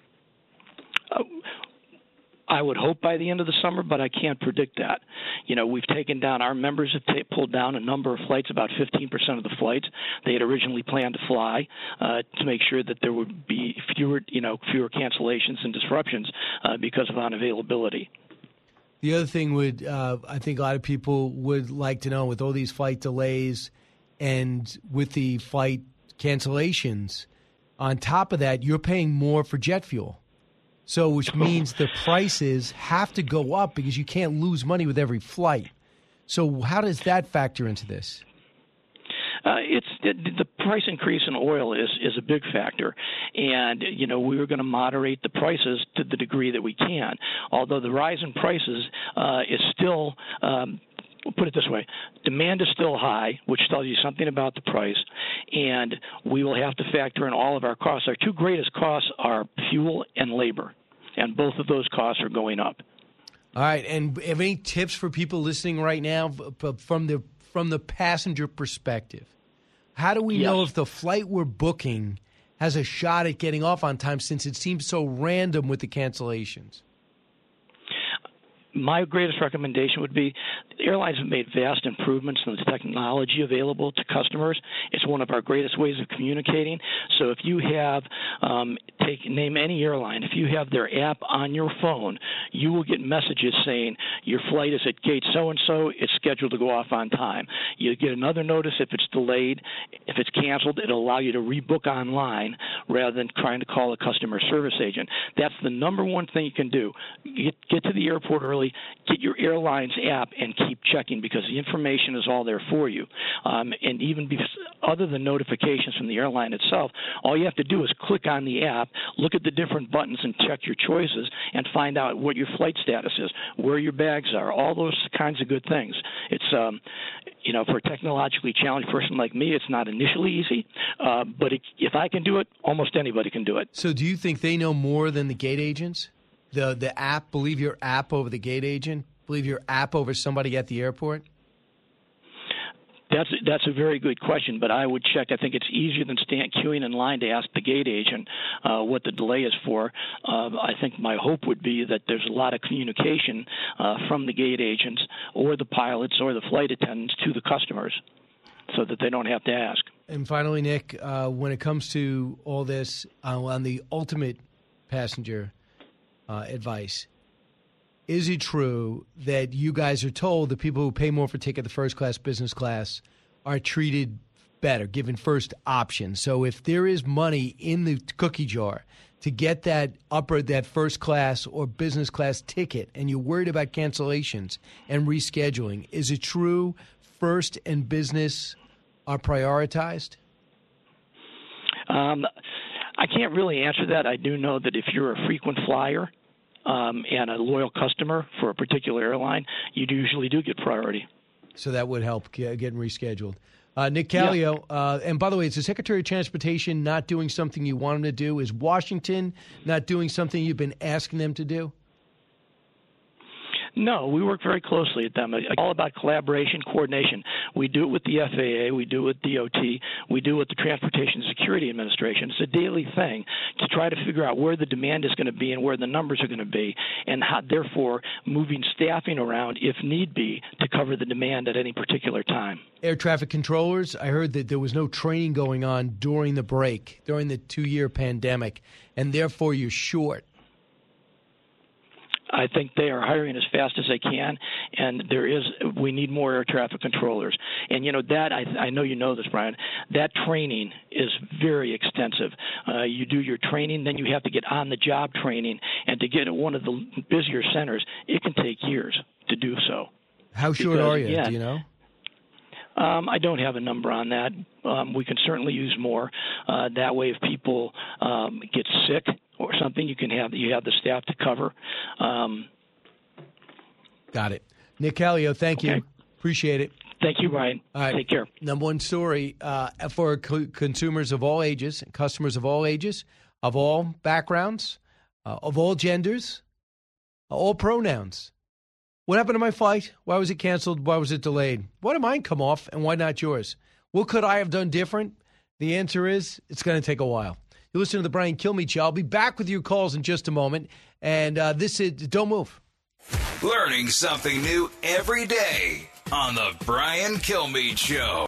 I would hope by the end of the summer, but I can't predict that. We've taken down, our members have pulled down a number of flights, about 15% of the flights they had originally planned to fly, to make sure that there would be fewer cancellations and disruptions because of unavailability. The other thing I think a lot of people would like to know, with all these flight delays and with the flight cancellations, on top of that, you're paying more for jet fuel. So, which means the prices have to go up because you can't lose money with every flight. So how does that factor into this? The price increase in oil is a big factor, and we were going to moderate the prices to the degree that we can. Although the rise in prices is still. We'll put it this way, demand is still high, which tells you something about the price, and we will have to factor in all of our costs. Our two greatest costs are fuel and labor, and both of those costs are going up. All right, and have any tips for people listening right now from the passenger perspective? How do we know if the flight we're booking has a shot at getting off on time, since it seems so random with the cancellations? My greatest recommendation would be the airlines have made vast improvements in the technology available to customers. It's one of our greatest ways of communicating. So if you have, name any airline, if you have their app on your phone, you will get messages saying your flight is at gate so-and-so, it's scheduled to go off on time. You get another notice if it's delayed. If it's canceled, it'll allow you to rebook online rather than trying to call a customer service agent. That's the number one thing you can do. Get to the airport early, get your airline's app, and keep checking, because the information is all there for you. And even other than notifications from the airline itself, all you have to do is click on the app, look at the different buttons and check your choices, and find out what your flight status is, where your bags are, all those kinds of good things. It's, for a technologically challenged person like me, it's not initially easy, but if I can do it, almost anybody can do it. So do you think they know more than the gate agents? The app, believe your app over the gate agent? Believe your app over somebody at the airport? That's a very good question, but I would check. I think it's easier than queuing in line to ask the gate agent what the delay is for. I think my hope would be that there's a lot of communication from the gate agents or the pilots or the flight attendants to the customers so that they don't have to ask. And finally, Nick, when it comes to all this, on the ultimate passenger advice, is it true that you guys are told that people who pay more for ticket, the first class, business class, are treated better, given first option? So if there is money in the cookie jar to get that first class or business class ticket, and you're worried about cancellations and rescheduling, is it true first and business are prioritized? I can't really answer that. I do know that if you're a frequent flyer and a loyal customer for a particular airline, you usually do get priority. So that would help getting rescheduled. Nick Callio, and by the way, is the Secretary of Transportation not doing something you want him to do? Is Washington not doing something you've been asking them to do? No, we work very closely with them. It's all about collaboration, coordination. We do it with the FAA. We do it with DOT. We do it with the Transportation Security Administration. It's a daily thing to try to figure out where the demand is going to be and where the numbers are going to be, and how, therefore, moving staffing around, if need be, to cover the demand at any particular time. Air traffic controllers, I heard that there was no training going on during the break, during the 2-year pandemic, and therefore you're short. I think they are hiring as fast as they can, and we need more air traffic controllers. And, that, I know you know this, Brian, that training is very extensive. You do your training, then you have to get on-the-job training, and to get at one of the busier centers, it can take years to do so. How short are you? Do you know? I don't have a number on that. We can certainly use more. That way, if people get sick or something, you have the staff to cover. Got it. Nick Callio, thank you. Appreciate it. Thank you, Brian. All right. Take care. Number one story for consumers of all ages, customers of all ages, of all backgrounds, of all genders, all pronouns. What happened to my flight? Why was it canceled? Why was it delayed? Why did mine come off and why not yours? What could I have done different? The answer is it's going to take a while. You listen to the Brian Kilmeade Show. I'll be back with your calls in just a moment. And this is Don't Move. Learning something new every day on the Brian Kilmeade Show.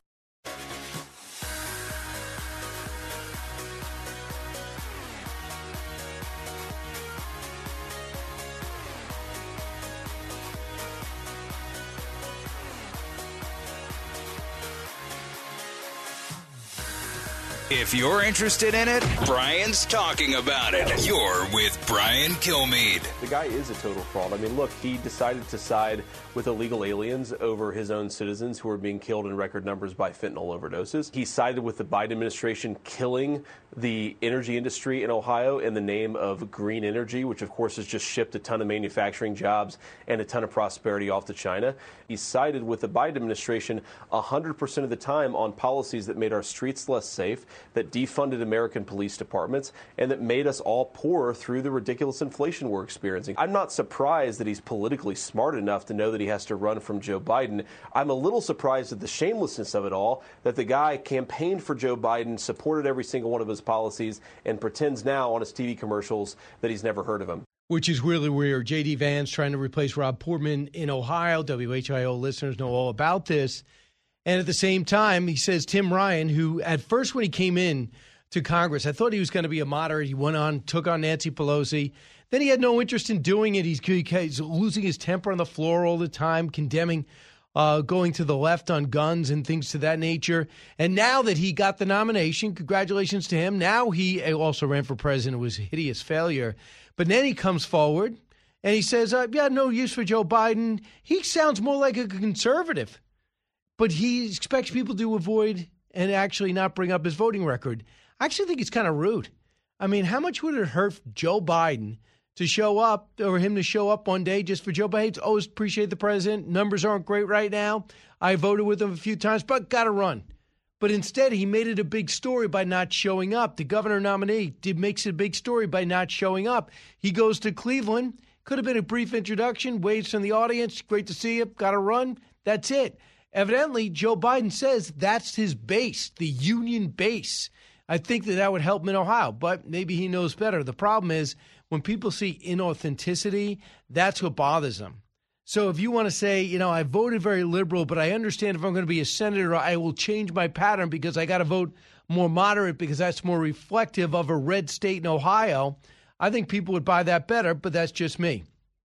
If you're interested in it, Brian's talking about it. You're with Brian Kilmeade. The guy is a total fraud. I mean, look, he decided to side with illegal aliens over his own citizens who are being killed in record numbers by fentanyl overdoses. He sided with the Biden administration killing the energy industry in Ohio in the name of green energy, which of course has just shipped a ton of manufacturing jobs and a ton of prosperity off to China. He sided with the Biden administration 100% of the time on policies that made our streets less safe, that defunded American police departments, and that made us all poorer through the ridiculous inflation we're experiencing. I'm not surprised that he's politically smart enough to know that he has to run from Joe Biden. I'm a little surprised at the shamelessness of it all, that the guy campaigned for Joe Biden, supported every single one of his policies, and pretends now on his TV commercials that he's never heard of him. Which is really weird. J.D. Vance trying to replace Rob Portman in Ohio. WHIO listeners know all about this. And at the same time, he says Tim Ryan, who at first when he came in to Congress, I thought he was going to be a moderate. He went on, took on Nancy Pelosi. Then he had no interest in doing it. He's losing his temper on the floor all the time, condemning going to the left on guns and things to that nature. And now that he got the nomination, congratulations to him. Now he also ran for president. It was a hideous failure. But then he comes forward and he says, no use for Joe Biden. He sounds more like a conservative. But he expects people to avoid and actually not bring up his voting record. I actually think it's kind of rude. I mean, how much would it hurt Joe Biden to show up, or him to show up one day just for Joe Biden? Always appreciate the president. Numbers aren't great right now. I voted with him a few times, but got to run. But instead, he made it a big story by not showing up. The governor nominee makes it a big story by not showing up. He goes to Cleveland. Could have been a brief introduction, waves from the audience. Great to see you. Got to run. That's it. Evidently, Joe Biden says that's his base, the union base. I think that would help him in Ohio, but maybe he knows better. The problem is when people see inauthenticity, that's what bothers them. So if you want to say, I voted very liberal, but I understand if I'm going to be a senator, I will change my pattern because I got to vote more moderate because that's more reflective of a red state in Ohio, I think people would buy that better, but that's just me.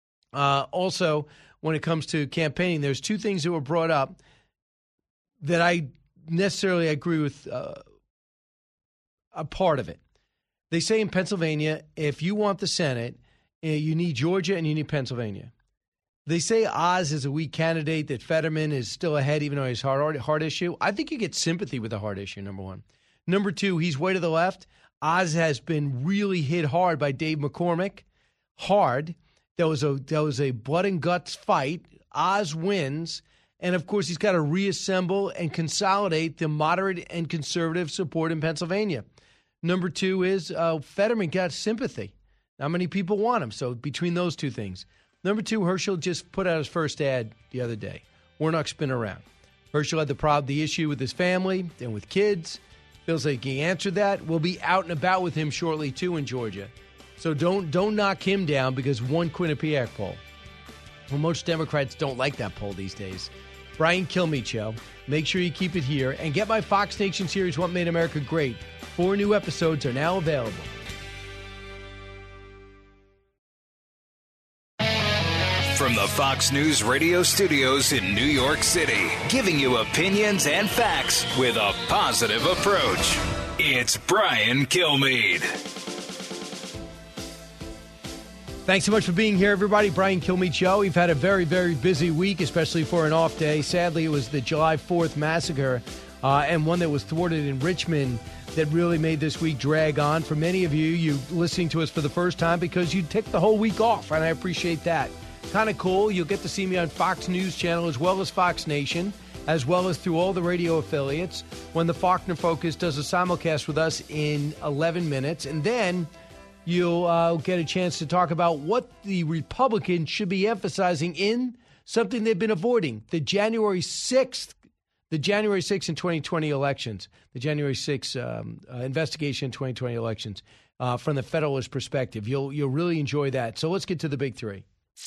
Also, when it comes to campaigning, there's two things that were brought up that I necessarily agree with a part of it. They say in Pennsylvania, if you want the Senate, you need Georgia and you need Pennsylvania. They say Oz is a weak candidate, that Fetterman is still ahead even though he's hard issue. I think you get sympathy with the hard issue, number one. Number two, he's way to the left. Oz has been really hit hard by Dave McCormick, hard. There was a blood and guts fight. Oz wins. And, of course, he's got to reassemble and consolidate the moderate and conservative support in Pennsylvania. Number two is Fetterman got sympathy. Not many people want him. So between those two things. Number two, Herschel just put out his first ad the other day. Warnock's been around. Herschel had the issue with his family and with kids. Feels like he answered that. We'll be out and about with him shortly, too, in Georgia. So don't knock him down because one Quinnipiac poll. Well, most Democrats don't like that poll these days. Brian Kilmeade Show. Make sure you keep it here. And get my Fox Nation series, What Made America Great. 4 new episodes are now available. From the Fox News radio studios in New York City, giving you opinions and facts with a positive approach. It's Brian Kilmeade. Thanks so much for being here, everybody. Brian Kilmeade Show. We've had a very, very busy week, especially for an off day. Sadly, it was the July 4th massacre and one that was thwarted in Richmond that really made this week drag on. For many of you listening to us for the first time because you took the whole week off, and I appreciate that. Kind of cool. You'll get to see me on Fox News Channel as well as Fox Nation, as well as through all the radio affiliates when the Faulkner Focus does a simulcast with us in 11 minutes. And then you'll get a chance to talk about what the Republicans should be emphasizing in something they've been avoiding, the January 6th and 2020 elections, the January 6th investigation in 2020 elections from the Federalist perspective. You'll really enjoy that. So let's get to the big three.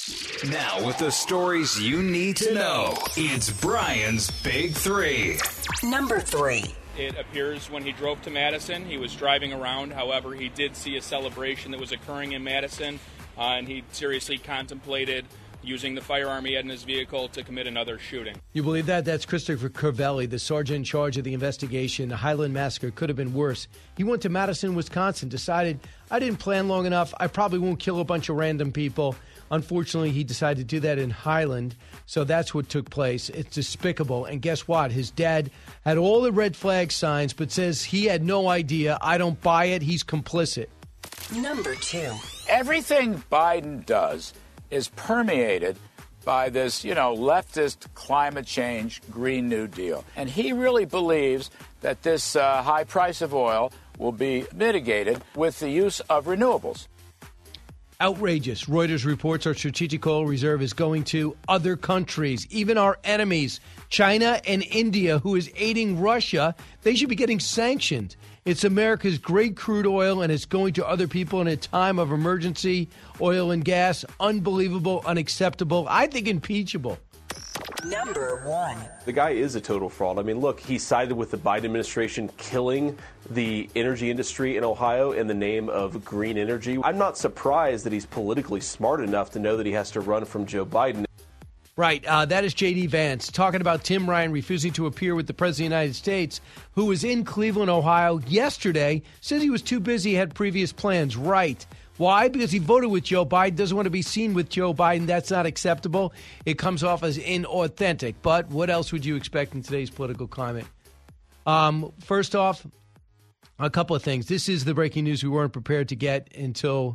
Now with the stories you need to know, it's Brian's Big Three. Number 3. It appears when he drove to Madison, he was driving around. However, he did see a celebration that was occurring in Madison, and he seriously contemplated using the firearm he had in his vehicle to commit another shooting. You believe that? That's Christopher Cervelli, the sergeant in charge of the investigation. The Highland Massacre could have been worse. He went to Madison, Wisconsin, decided, I didn't plan long enough. I probably won't kill a bunch of random people. Unfortunately, he decided to do that in Highland, so that's what took place. It's despicable. And guess what? His dad had all the red flag signs, but says he had no idea. I don't buy it. He's complicit. Number 2. Everything Biden does is permeated by this, leftist climate change Green New Deal. And he really believes that this high price of oil will be mitigated with the use of renewables. Outrageous. Reuters reports our strategic oil reserve is going to other countries, even our enemies, China and India, who is aiding Russia. They should be getting sanctioned. It's America's great crude oil, and it's going to other people in a time of emergency. Oil and gas, unbelievable, unacceptable, I think impeachable. Number 1. The guy is a total fraud. I mean, look, he sided with the Biden administration killing the energy industry in Ohio in the name of green energy. I'm not surprised that he's politically smart enough to know that he has to run from Joe Biden. Right. That is J.D. Vance talking about Tim Ryan refusing to appear with the President of the United States, who was in Cleveland, Ohio yesterday, says he was too busy, had previous plans. Right. Why? Because he voted with Joe Biden, doesn't want to be seen with Joe Biden. That's not acceptable. It comes off as inauthentic. But what else would you expect in today's political climate? First off, a couple of things. This is the breaking news we weren't prepared to get until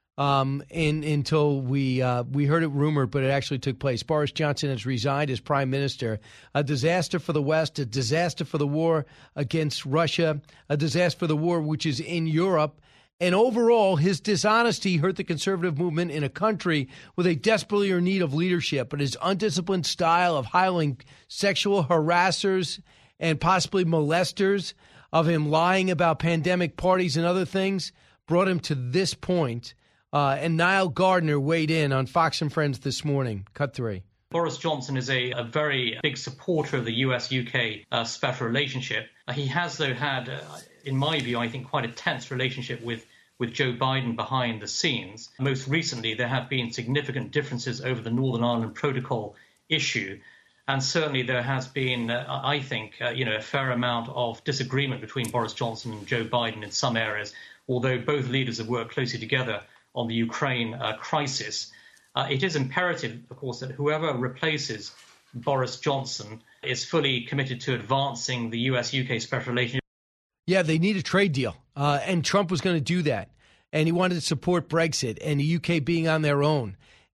we heard it rumored, but it actually took place. Boris Johnson has resigned as prime minister. A disaster for the West, a disaster for the war against Russia, a disaster for the war which is in Europe. And overall, his dishonesty hurt the conservative movement in a country with a desperately in need of leadership. But his undisciplined style of hiring sexual harassers and possibly molesters, of him lying about pandemic parties and other things, brought him to this point. And Niall Gardner weighed in on Fox and Friends this morning. Cut 3. Boris Johnson is a very big supporter of the US-UK special relationship. He has, though, had, in my view, I think, quite a tense relationship with Joe Biden behind the scenes. Most recently, there have been significant differences over the Northern Ireland Protocol issue. And certainly there has been, I think, a fair amount of disagreement between Boris Johnson and Joe Biden in some areas, although both leaders have worked closely together on the Ukraine crisis. It is imperative, of course, that whoever replaces Boris Johnson is fully committed to advancing the US-UK special relationship. Yeah, they need a trade deal, and Trump was going to do that, and he wanted to support Brexit and the UK being on their own.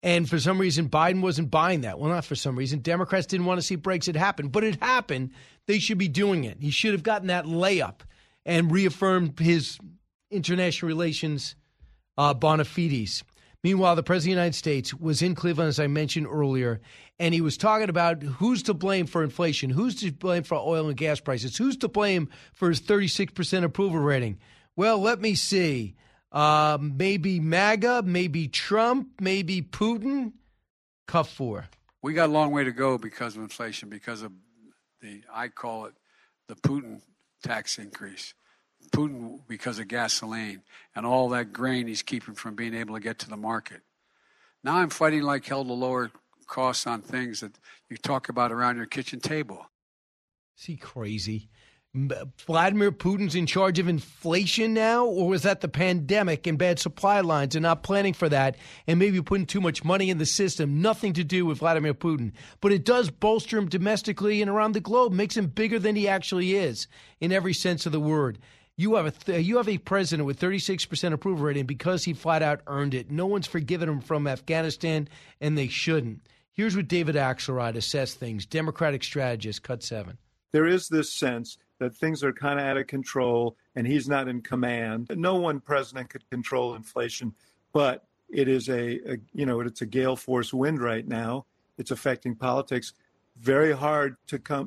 And for some reason, Biden wasn't buying that. Well, not for some reason. Democrats didn't want to see Brexit happen, but it happened. They should be doing it. He should have gotten that layup and reaffirmed his international relations bona fides. Meanwhile, the President of the United States was in Cleveland, as I mentioned earlier, and he was talking about who's to blame for inflation, who's to blame for oil and gas prices, who's to blame for his 36% approval rating. Well, let me see. Maybe MAGA, maybe Trump, maybe Putin. Cuff for. We got a long way to go because of inflation, because of I call it the Putin tax increase. Putin because of gasoline and all that grain he's keeping from being able to get to the market. Now I'm fighting like hell to lower costs on things that you talk about around your kitchen table. Is he crazy? Vladimir Putin's in charge of inflation now? Or was that the pandemic and bad supply lines and not planning for that and maybe putting too much money in the system? Nothing to do with Vladimir Putin. But it does bolster him domestically and around the globe, makes him bigger than he actually is in every sense of the word. You have a president with 36% approval rating because he flat out earned it. No one's forgiven him from Afghanistan, and they shouldn't. Here's what David Axelrod assessed things. Democratic strategist, cut 7. There is this sense that things are kind of out of control and he's not in command. No one president could control inflation, but it is it's a gale force wind right now. It's affecting politics. Very hard to come,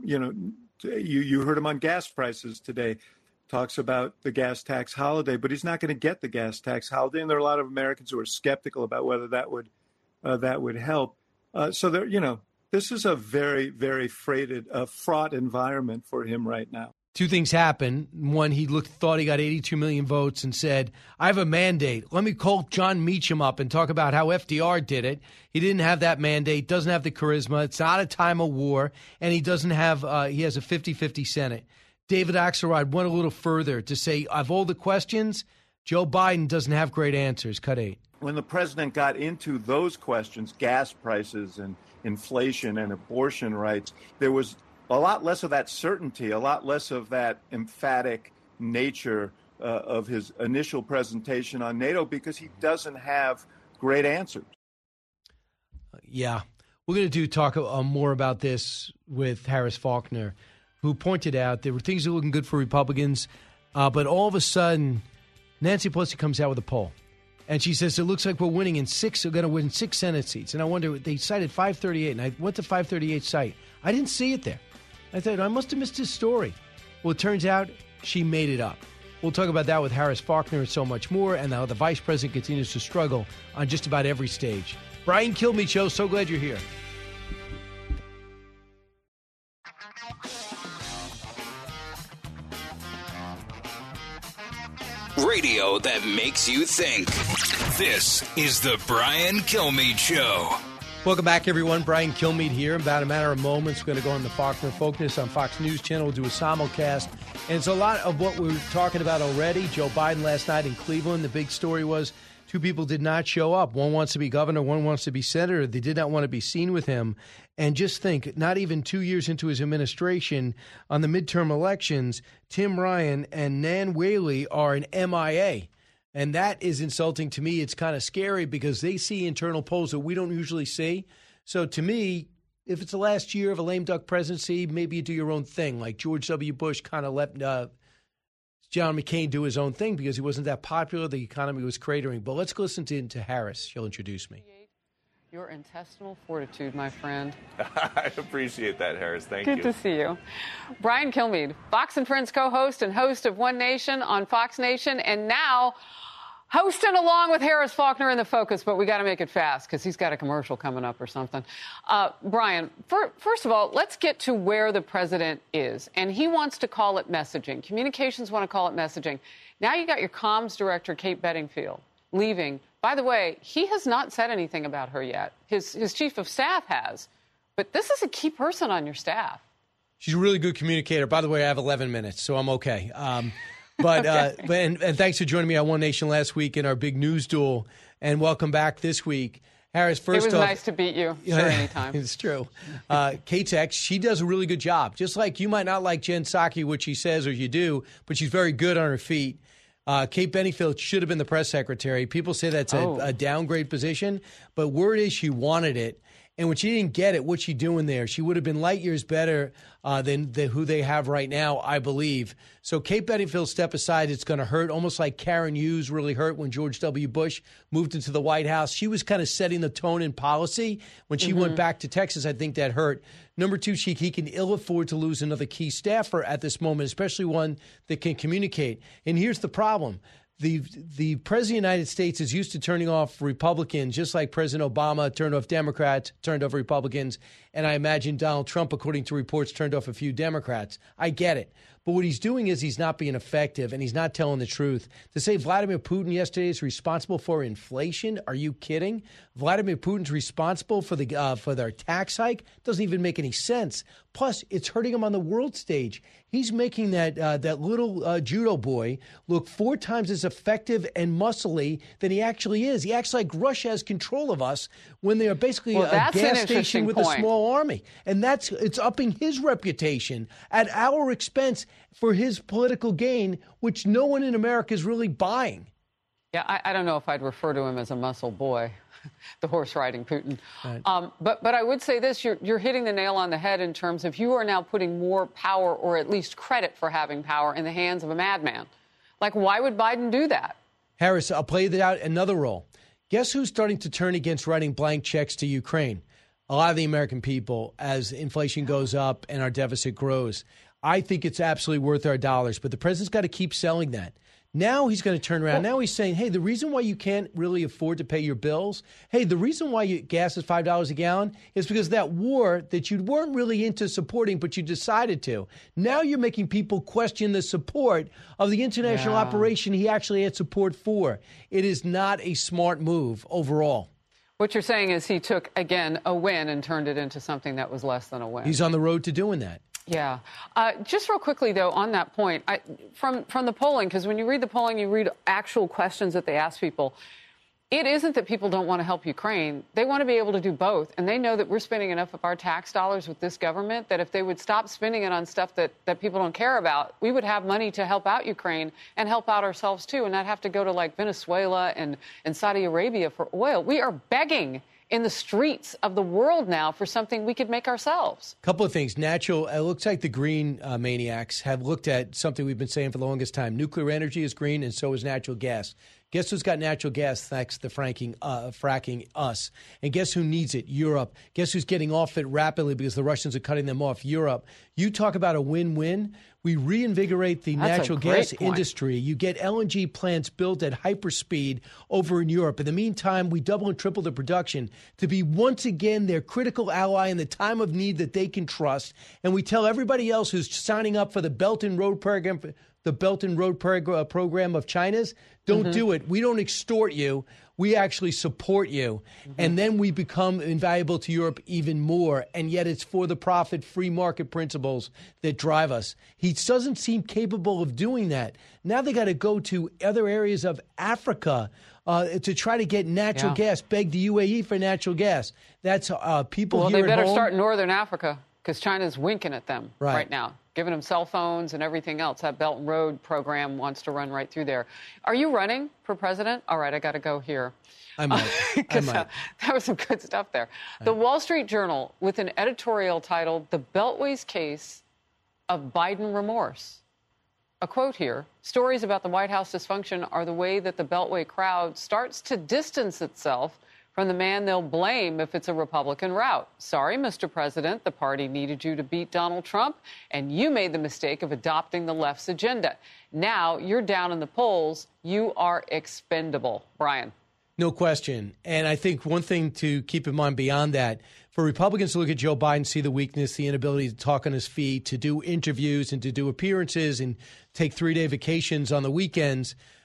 you heard him on gas prices today. Talks about the gas tax holiday, but he's not going to get the gas tax holiday. And there are a lot of Americans who are skeptical about whether that would help. So there, this is a very, very fraught environment for him right now. Two things happened. One, he thought he got 82 million votes and said, I have a mandate. Let me call John Meacham up and talk about how FDR did it. He didn't have that mandate, doesn't have the charisma. It's not a time of war. And he doesn't have, he has a 50-50 Senate. David Axelrod went a little further to say, of all the questions, Joe Biden doesn't have great answers. Cut 8. When the president got into those questions, gas prices and inflation and abortion rights, there was a lot less of that certainty, a lot less of that emphatic nature of his initial presentation on NATO because he doesn't have great answers. Yeah. We're going to talk more about this with Harris Faulkner, who pointed out there were things that were looking good for Republicans, but all of a sudden, Nancy Pelosi comes out with a poll, and she says it looks like we're winning we're going to win 6 Senate seats. And I wonder, they cited 538, and I went to 538 site. I didn't see it there. I thought, I must have missed his story. Well, it turns out she made it up. We'll talk about that with Harris Faulkner and so much more, and how the vice president continues to struggle on just about every stage. Brian Kilmeade Show, so glad you're here. Radio that makes you think. This is the Brian Kilmeade Show. Welcome back, everyone. Brian Kilmeade here. In about a matter of moments, we're going to go on the Faulkner Focus on Fox News Channel. We'll do a simulcast. And it's a lot of what we were talking about already. Joe Biden last night in Cleveland, the big story was 2 people did not show up. One wants to be governor, one wants to be senator. They did not want to be seen with him. And just think, not even 2 years into his administration, on the midterm elections, Tim Ryan and Nan Whaley are an MIA. And that is insulting to me. It's kind of scary because they see internal polls that we don't usually see. So to me, if it's the last year of a lame duck presidency, maybe you do your own thing. Like George W. Bush kind of let John McCain do his own thing because he wasn't that popular. The economy was cratering. But let's listen to Harris. She'll introduce me. Your intestinal fortitude, my friend. I appreciate that, Harris. Thank you. Good to see you. Brian Kilmeade, Fox and Friends co-host and host of One Nation on Fox Nation, and now hosting along with Harris Faulkner in the Focus, but we got to make it fast because he's got a commercial coming up or something. Brian, first of all, let's get to where the president is. And he wants to call it messaging. Communications want to call it messaging. Now you got your comms director, Kate Bedingfield, leaving. By the way, he has not said anything about her yet. His chief of staff has. But this is a key person on your staff. She's a really good communicator. By the way, I have 11 minutes, so I'm okay. But and thanks for joining me on One Nation last week in our big news duel, and welcome back this week. Harris, first off, it was nice to beat you. Sure, anytime. It's true. Kate's ex, she does a really good job. Just like you might not like Jen Psaki, what she says or you do, but she's very good on her feet. Kate Bedingfield should have been the press secretary. People say that's a downgrade position, but word is she wanted it. And when she didn't get it, what's she doing there? She would have been light years better than who they have right now, I believe. So Kate Bedingfield step aside. It's going to hurt, almost like Karen Hughes really hurt when George W. Bush moved into the White House. She was kind of setting the tone in policy. When she went back to Texas, I think that hurt. Number two, he can ill afford to lose another key staffer at this moment, especially one that can communicate. And here's the problem. The President of the United States is used to turning off Republicans, just like President Obama turned off Democrats, turned off Republicans, and I imagine Donald Trump, according to reports, turned off a few Democrats. I get it. But what he's doing is he's not being effective, and he's not telling the truth. To say Vladimir Putin yesterday is responsible for inflation, are you kidding? Vladimir Putin's responsible for their tax hike? Doesn't even make any sense. Plus, it's hurting him on the world stage. He's making that little judo boy look 4 times as effective and muscly than he actually is. He acts like Russia has control of us when they are basically a gas station with a small army. And it's upping his reputation at our expense for his political gain, which no one in America is really buying. Yeah, I don't know if I'd refer to him as a muscle boy, the horse-riding Putin. Right. But I would say this, you're hitting the nail on the head in terms of you are now putting more power, or at least credit for having power, in the hands of a madman. Like, why would Biden do that? Harris, I'll play that out another role. Guess who's starting to turn against writing blank checks to Ukraine? A lot of the American people, as inflation goes up and our deficit grows. I think it's absolutely worth our dollars, but the president's got to keep selling that. Now he's going to turn around. Now he's saying, hey, the reason why you can't really afford to pay your bills, hey, the reason why gas is $5 a gallon is because of that war that you weren't really into supporting, but you decided to. Now you're making people question the support of the international operation he actually had support for. It is not a smart move overall. What you're saying is he took, again, a win and turned it into something that was less than a win. He's on the road to doing that. Yeah. Just real quickly, though, on that point, from the polling, because when you read the polling, you read actual questions that they ask people. It isn't that people don't want to help Ukraine. They want to be able to do both. And they know that we're spending enough of our tax dollars with this government that if they would stop spending it on stuff that people don't care about, we would have money to help out Ukraine and help out ourselves, too, and not have to go to, like, Venezuela and Saudi Arabia for oil. We are begging in the streets of the world now for something we could make ourselves. A couple of things. It looks like the green maniacs have looked at something we've been saying for the longest time. Nuclear energy is green, and so is natural gas. Guess who's got natural gas thanks to fracking? Us. And guess who needs it? Europe. Guess who's getting off it rapidly because the Russians are cutting them off? Europe. You talk about a win-win. We reinvigorate the natural gas industry. You get LNG plants built at hyperspeed over in Europe. In the meantime, we double and triple the production to be once again their critical ally in the time of need that they can trust. And we tell everybody else who's signing up for the Belt and Road program, program of China's, don't do it. We don't extort you. We actually support you. And then we become invaluable to Europe even more. And yet it's for the profit, free market principles that drive us. He doesn't seem capable of doing that. Now they got to go to other areas of Africa to try to get natural gas, beg the UAE for natural gas. That's people here at home. Well, they better start in northern Africa because China's winking at them right now, giving them cell phones and everything else. That Belt and Road program wants to run right through there. Are you running for president? All right, I got to go here. I might. That was some good stuff there. The Wall Street Journal with an editorial titled, "The Beltway's Case of Biden Remorse." A quote here, "Stories about the White House dysfunction are the way that the Beltway crowd starts to distance itself from the man they'll blame if it's a Republican route. Sorry, Mr. President, the party needed you to beat Donald Trump, and you made the mistake of adopting the left's agenda. Now you're down in the polls. You are expendable." Brian. No question. And I think one thing to keep in mind beyond that, for Republicans to look at Joe Biden, see the weakness, the inability to talk on his feet, to do interviews and to do appearances and take 3-day vacations on the weekends,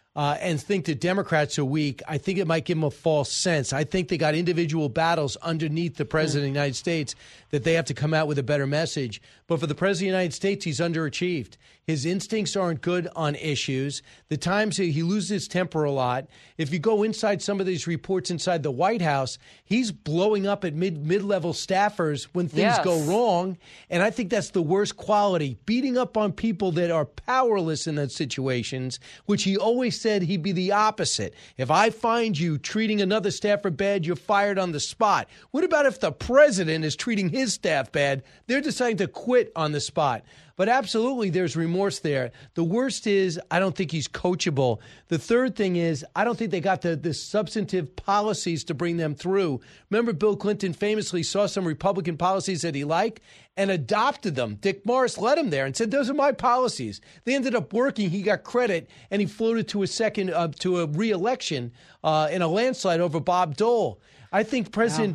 and think that Democrats are weak, I think it might give them a false sense. I think they got individual battles underneath the president of the United States that they have to come out with a better message. But for the president of the United States, he's underachieved. His instincts aren't good on issues. The times he loses his temper a lot. If you go inside some of these reports inside the White House, he's blowing up at mid-level staffers when things go wrong. And I think that's the worst quality, beating up on people that are powerless in those situations, which he always said he'd be the opposite. If I find you treating another staffer bad, you're fired on the spot. What about if the president is treating his staff bad? They're deciding to quit on the spot. But absolutely, there's remorse there. The worst is I don't think he's coachable. The third thing is I don't think they got the substantive policies to bring them through. Remember, Bill Clinton famously saw some Republican policies that he liked and adopted them. Dick Morris led him there and said, those are my policies. They ended up working. He got credit, and he floated to a re-election in a landslide over Bob Dole. I think President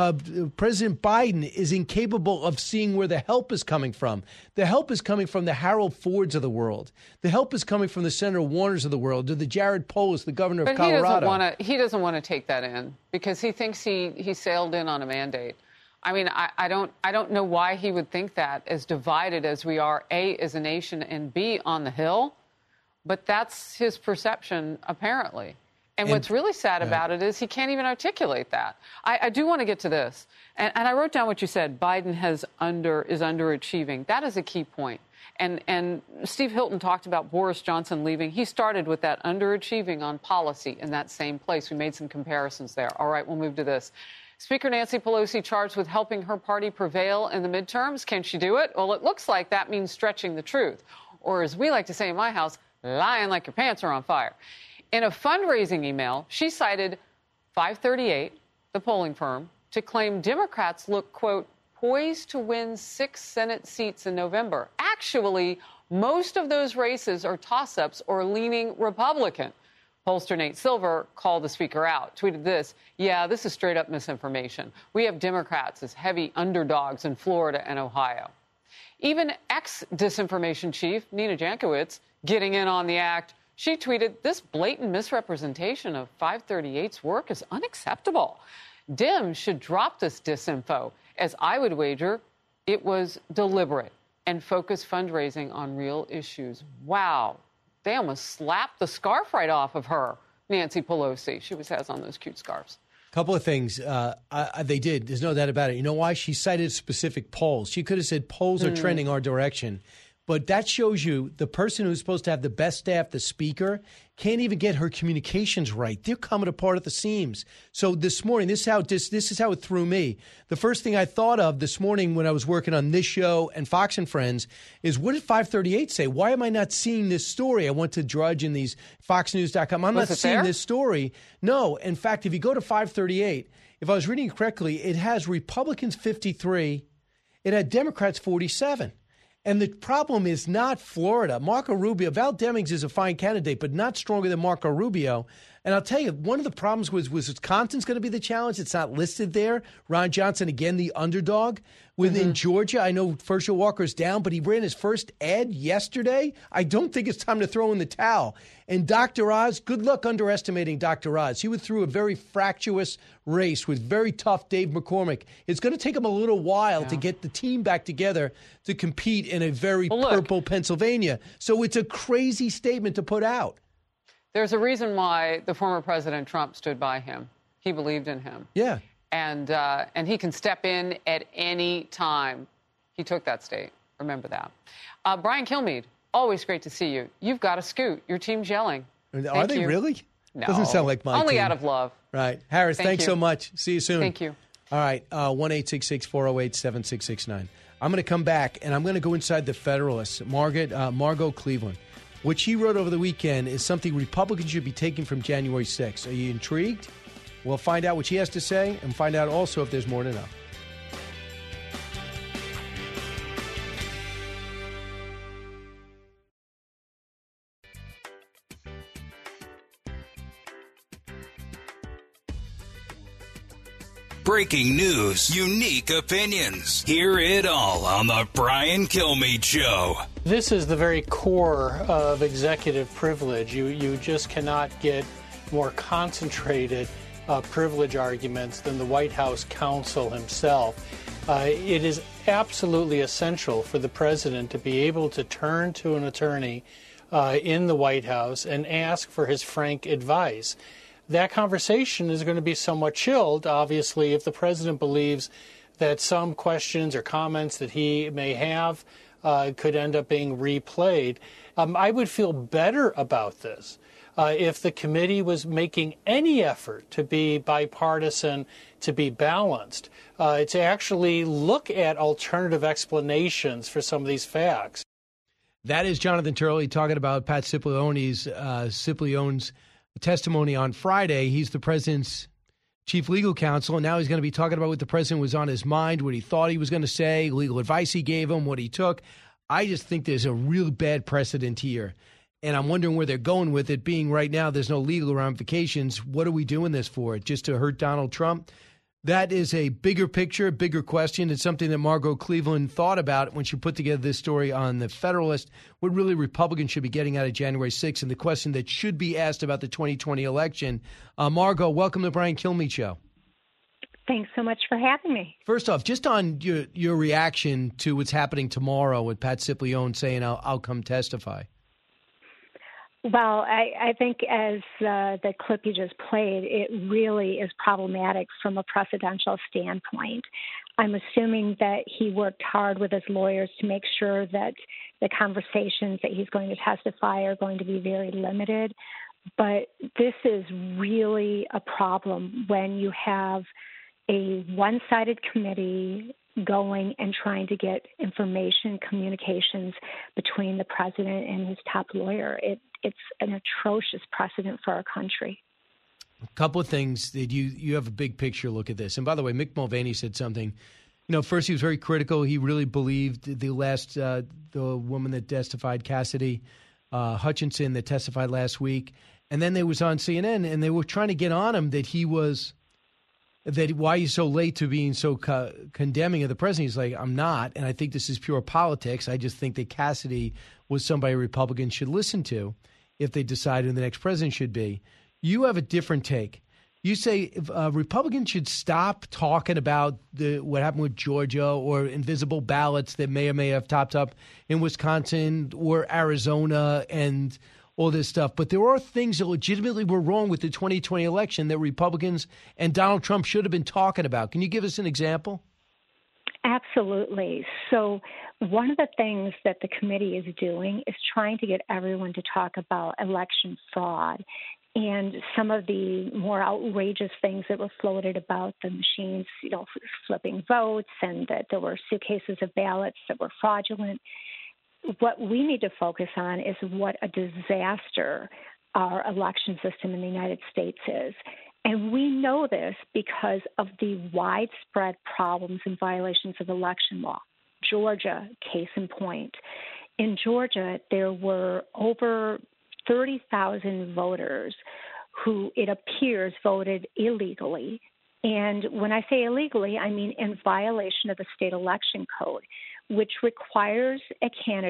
Biden is incapable of seeing where the help is coming from. The help is coming from the Harold Fords of the world. The help is coming from the Senator Warners of the world, to the Jared Polis, the governor of Colorado. He doesn't want to take that in because he thinks he sailed in on a mandate. I mean, I don't know why he would think that, as divided as we are, A, as a nation, and B, on the Hill. But that's his perception, apparently. And what's really sad about it is he can't even articulate that. I do want to get to this. And I wrote down what you said. Biden is underachieving. That is a key point. And Steve Hilton talked about Boris Johnson leaving. He started with that underachieving on policy in that same place. We made some comparisons there. All right, we'll move to this. Speaker Nancy Pelosi charged with helping her party prevail in the midterms. Can she do it? Well, it looks like that means stretching the truth. Or as we like to say in my house, lying like your pants are on fire. In a fundraising email, she cited 538, the polling firm, to claim Democrats look, quote, poised to win 6 Senate seats in November. Actually, most of those races are toss-ups or leaning Republican. Pollster Nate Silver called the speaker out, tweeted this, yeah, this is straight-up misinformation. We have Democrats as heavy underdogs in Florida and Ohio. Even ex-disinformation chief Nina Jankowicz getting in on the act. She tweeted, this blatant misrepresentation of 538's work is unacceptable. Dems should drop this disinfo, as I would wager it was deliberate and focus fundraising on real issues. Wow. They almost slapped the scarf right off of her, Nancy Pelosi. She always has on those cute scarves. Couple of things they did. There's no doubt about it. You know why? She cited specific polls. She could have said polls are trending our direction. But that shows you the person who's supposed to have the best staff, the speaker, can't even get her communications right. They're coming apart at the seams. So this morning, this is how it threw me. The first thing I thought of this morning when I was working on this show and Fox and Friends is, what did 538 say? Why am I not seeing this story? I went to Drudge and these FoxNews.com. I'm not seeing this story. No. In fact, if you go to 538, if I was reading it correctly, it has Republicans 53. It had Democrats 47. And the problem is not Florida. Marco Rubio, Val Demings is a fine candidate, but not stronger than Marco Rubio. And I'll tell you, one of the problems was Wisconsin's going to be the challenge. It's not listed there. Ron Johnson, again, the underdog. Within Georgia, I know Herschel Walker's down, but he ran his first ad yesterday. I don't think it's time to throw in the towel. And Dr. Oz, good luck underestimating Dr. Oz. He went through a very fractious race with very tough Dave McCormick. It's going to take him a little while to get the team back together to compete in a very purple Pennsylvania. So it's a crazy statement to put out. There's a reason why the former President Trump stood by him. He believed in him. Yeah. And he can step in at any time. He took that state. Remember that. Brian Kilmeade, always great to see you. You've got a scoot. Your team's yelling. Are they really? No. Doesn't sound like my Only team. out of love. Right. Harris, thanks you so much. See you soon. Thank you. All right. 1-866-408-7669. I'm going to come back, and I'm going to go inside the Federalist. Margot Cleveland. What she wrote over the weekend is something Republicans should be taking from January 6th. Are you intrigued? We'll find out what she has to say and find out also if there's more to know. Breaking news, unique opinions. Hear it all on the Brian Kilmeade Show. This is the very core of executive privilege. You just cannot get more concentrated privilege arguments than the White House counsel himself. It is absolutely essential for the president to be able to turn to an attorney in the White House and ask for his frank advice. That conversation is going to be somewhat chilled, obviously, if the president believes that some questions or comments that he may have could end up being replayed. I would feel better about this if the committee was making any effort to be bipartisan, to be balanced, to actually look at alternative explanations for some of these facts. That is Jonathan Turley talking about Pat Cipollione's testimony on Friday. He's the president's chief legal counsel, and now he's going to be talking about what the president was on his mind, what he thought he was going to say, legal advice he gave him, what he took. I just think there's a real bad precedent here, and I'm wondering where they're going with it, being right now there's no legal ramifications. What are we doing this for? Just to hurt Donald Trump? That is a bigger picture, bigger question. It's something that Margot Cleveland thought about when she put together this story on The Federalist, what really Republicans should be getting out of January 6th and the question that should be asked about the 2020 election. Margot, welcome to the Brian Kilmeade Show. Thanks so much for having me. First off, just on your reaction to what's happening tomorrow with Pat Cipollone saying, I'll come testify. Well, I think as the clip you just played, it really is problematic from a precedential standpoint. I'm assuming that he worked hard with his lawyers to make sure that the conversations that he's going to testify are going to be very limited. But this is really a problem when you have a one-sided committee going and trying to get information, communications between the president and his top lawyer. It's an atrocious precedent for our country. A couple of things that you have a big picture look at this. And by the way, Mick Mulvaney said something. First he was very critical. He really believed the woman that testified, Cassidy Hutchinson, that testified last week. And then they was on CNN and they were trying to get on him that why he's so late to being so condemning of the president. He's like, I'm not, and I think this is pure politics. I just think that Cassidy was somebody Republicans should listen to if they decide who the next president should be. You have a different take. You say Republicans should stop talking about what happened with Georgia or invisible ballots that may or may have topped up in Wisconsin or Arizona and all this stuff. But there are things that legitimately were wrong with the 2020 election that Republicans and Donald Trump should have been talking about. Can you give us an example? Absolutely. So one of the things that the committee is doing is trying to get everyone to talk about election fraud and some of the more outrageous things that were floated about the machines, flipping votes, and that there were suitcases of ballots that were fraudulent. What we need to focus on is what a disaster our election system in the United States is. And we know this because of the widespread problems and violations of election law. Georgia, case in point. In Georgia, there were over 30,000 voters who, it appears, voted illegally. And when I say illegally, I mean in violation of the state election code, which requires a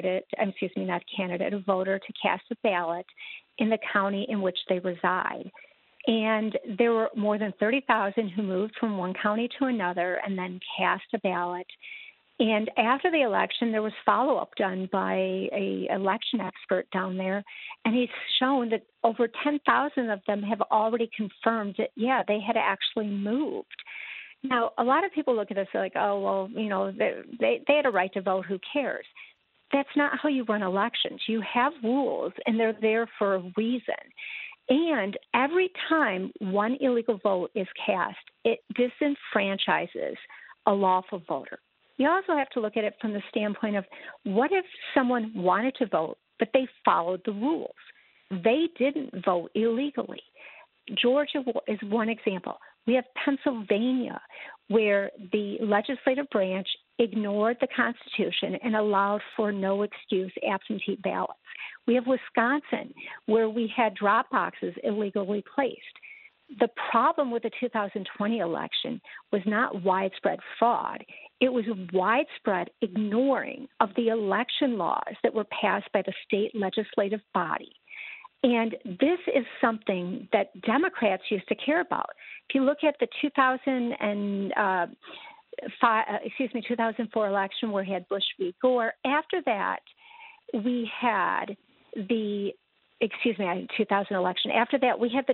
voter to cast a ballot in the county in which they reside. And there were more than 30,000 who moved from one county to another and then cast a ballot. And after the election, there was follow-up done by an election expert down there, and he's shown that over 10,000 of them have already confirmed that, they had actually moved. Now, a lot of people look at this like, they had a right to vote, who cares? That's not how you run elections. You have rules, and they're there for a reason. And every time one illegal vote is cast, it disenfranchises a lawful voter. You also have to look at it from the standpoint of what if someone wanted to vote, but they followed the rules? They didn't vote illegally. Georgia is one example. We have Pennsylvania, where the legislative branch ignored the Constitution and allowed for no excuse absentee ballots. We have Wisconsin, where we had drop boxes illegally placed. The problem with the 2020 election was not widespread fraud. It was widespread ignoring of the election laws that were passed by the state legislative body. And this is something that Democrats used to care about. If you look at the 2004 election where we had Bush v. Gore, after that we had the 2000 election. After that we had the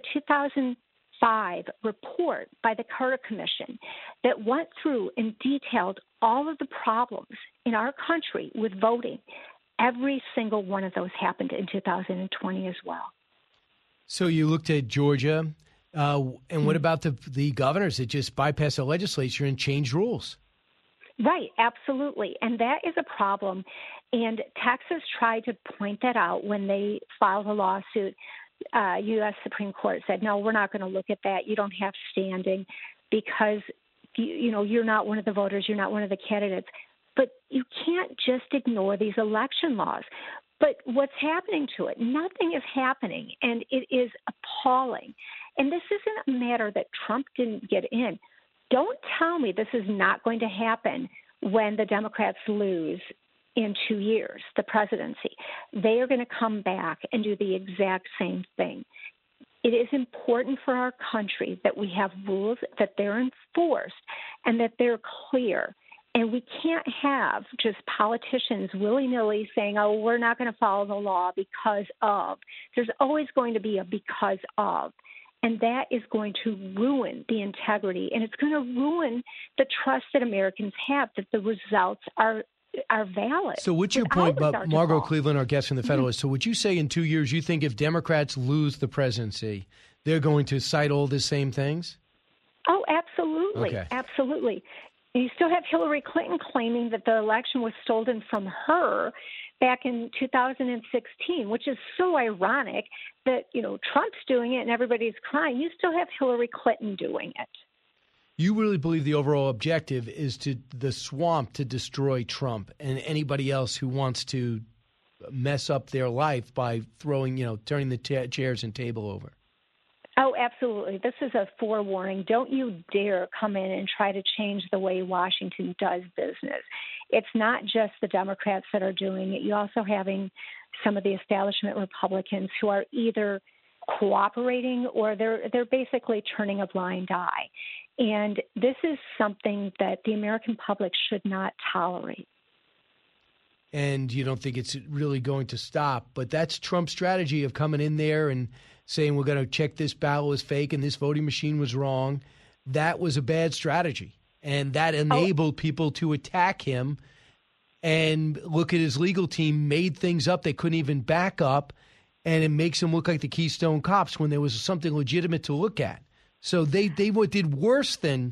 2005 report by the Carter Commission that went through and detailed all of the problems in our country with voting. Every single one of those happened in 2020 as well. So you looked at Georgia, and what about the governors that just bypassed the legislature and changed rules? Right, absolutely. And that is a problem. And Texas tried to point that out when they filed a lawsuit. U.S. Supreme Court said, no, we're not going to look at that. You don't have standing because, you're not one of the voters. You're not one of the candidates. But you can't just ignore these election laws. But what's happening to it? Nothing is happening, and it is appalling. And this isn't a matter that Trump didn't get in. Don't tell me this is not going to happen when the Democrats lose in 2 years, the presidency. They are going to come back and do the exact same thing. It is important for our country that we have rules, that they're enforced, and that they're clear. And we can't have just politicians willy-nilly saying, oh, we're not going to follow the law because of. There's always going to be a because of. And that is going to ruin the integrity, and it's going to ruin the trust that Americans have that the results are valid. So what's your point about Margot Cleveland, our guest from the Federalist? So would you say in 2 years you think if Democrats lose the presidency, they're going to cite all the same things? Oh, absolutely. Okay. Absolutely. You still have Hillary Clinton claiming that the election was stolen from her back in 2016, which is so ironic that, Trump's doing it and everybody's crying. You still have Hillary Clinton doing it. You really believe the overall objective is the swamp to destroy Trump and anybody else who wants to mess up their life by turning the chairs and table over? Oh, absolutely. This is a forewarning. Don't you dare come in and try to change the way Washington does business. It's not just the Democrats that are doing it. You're also having some of the establishment Republicans who are either cooperating or they're basically turning a blind eye. And this is something that the American public should not tolerate. And you don't think it's really going to stop. But that's Trump's strategy of coming in there and saying we're going to check this ballot was fake and this voting machine was wrong. That was a bad strategy. And that enabled people to attack him. And look at his legal team made things up they couldn't even back up. And it makes them look like the Keystone Cops when there was something legitimate to look at. So they did worse than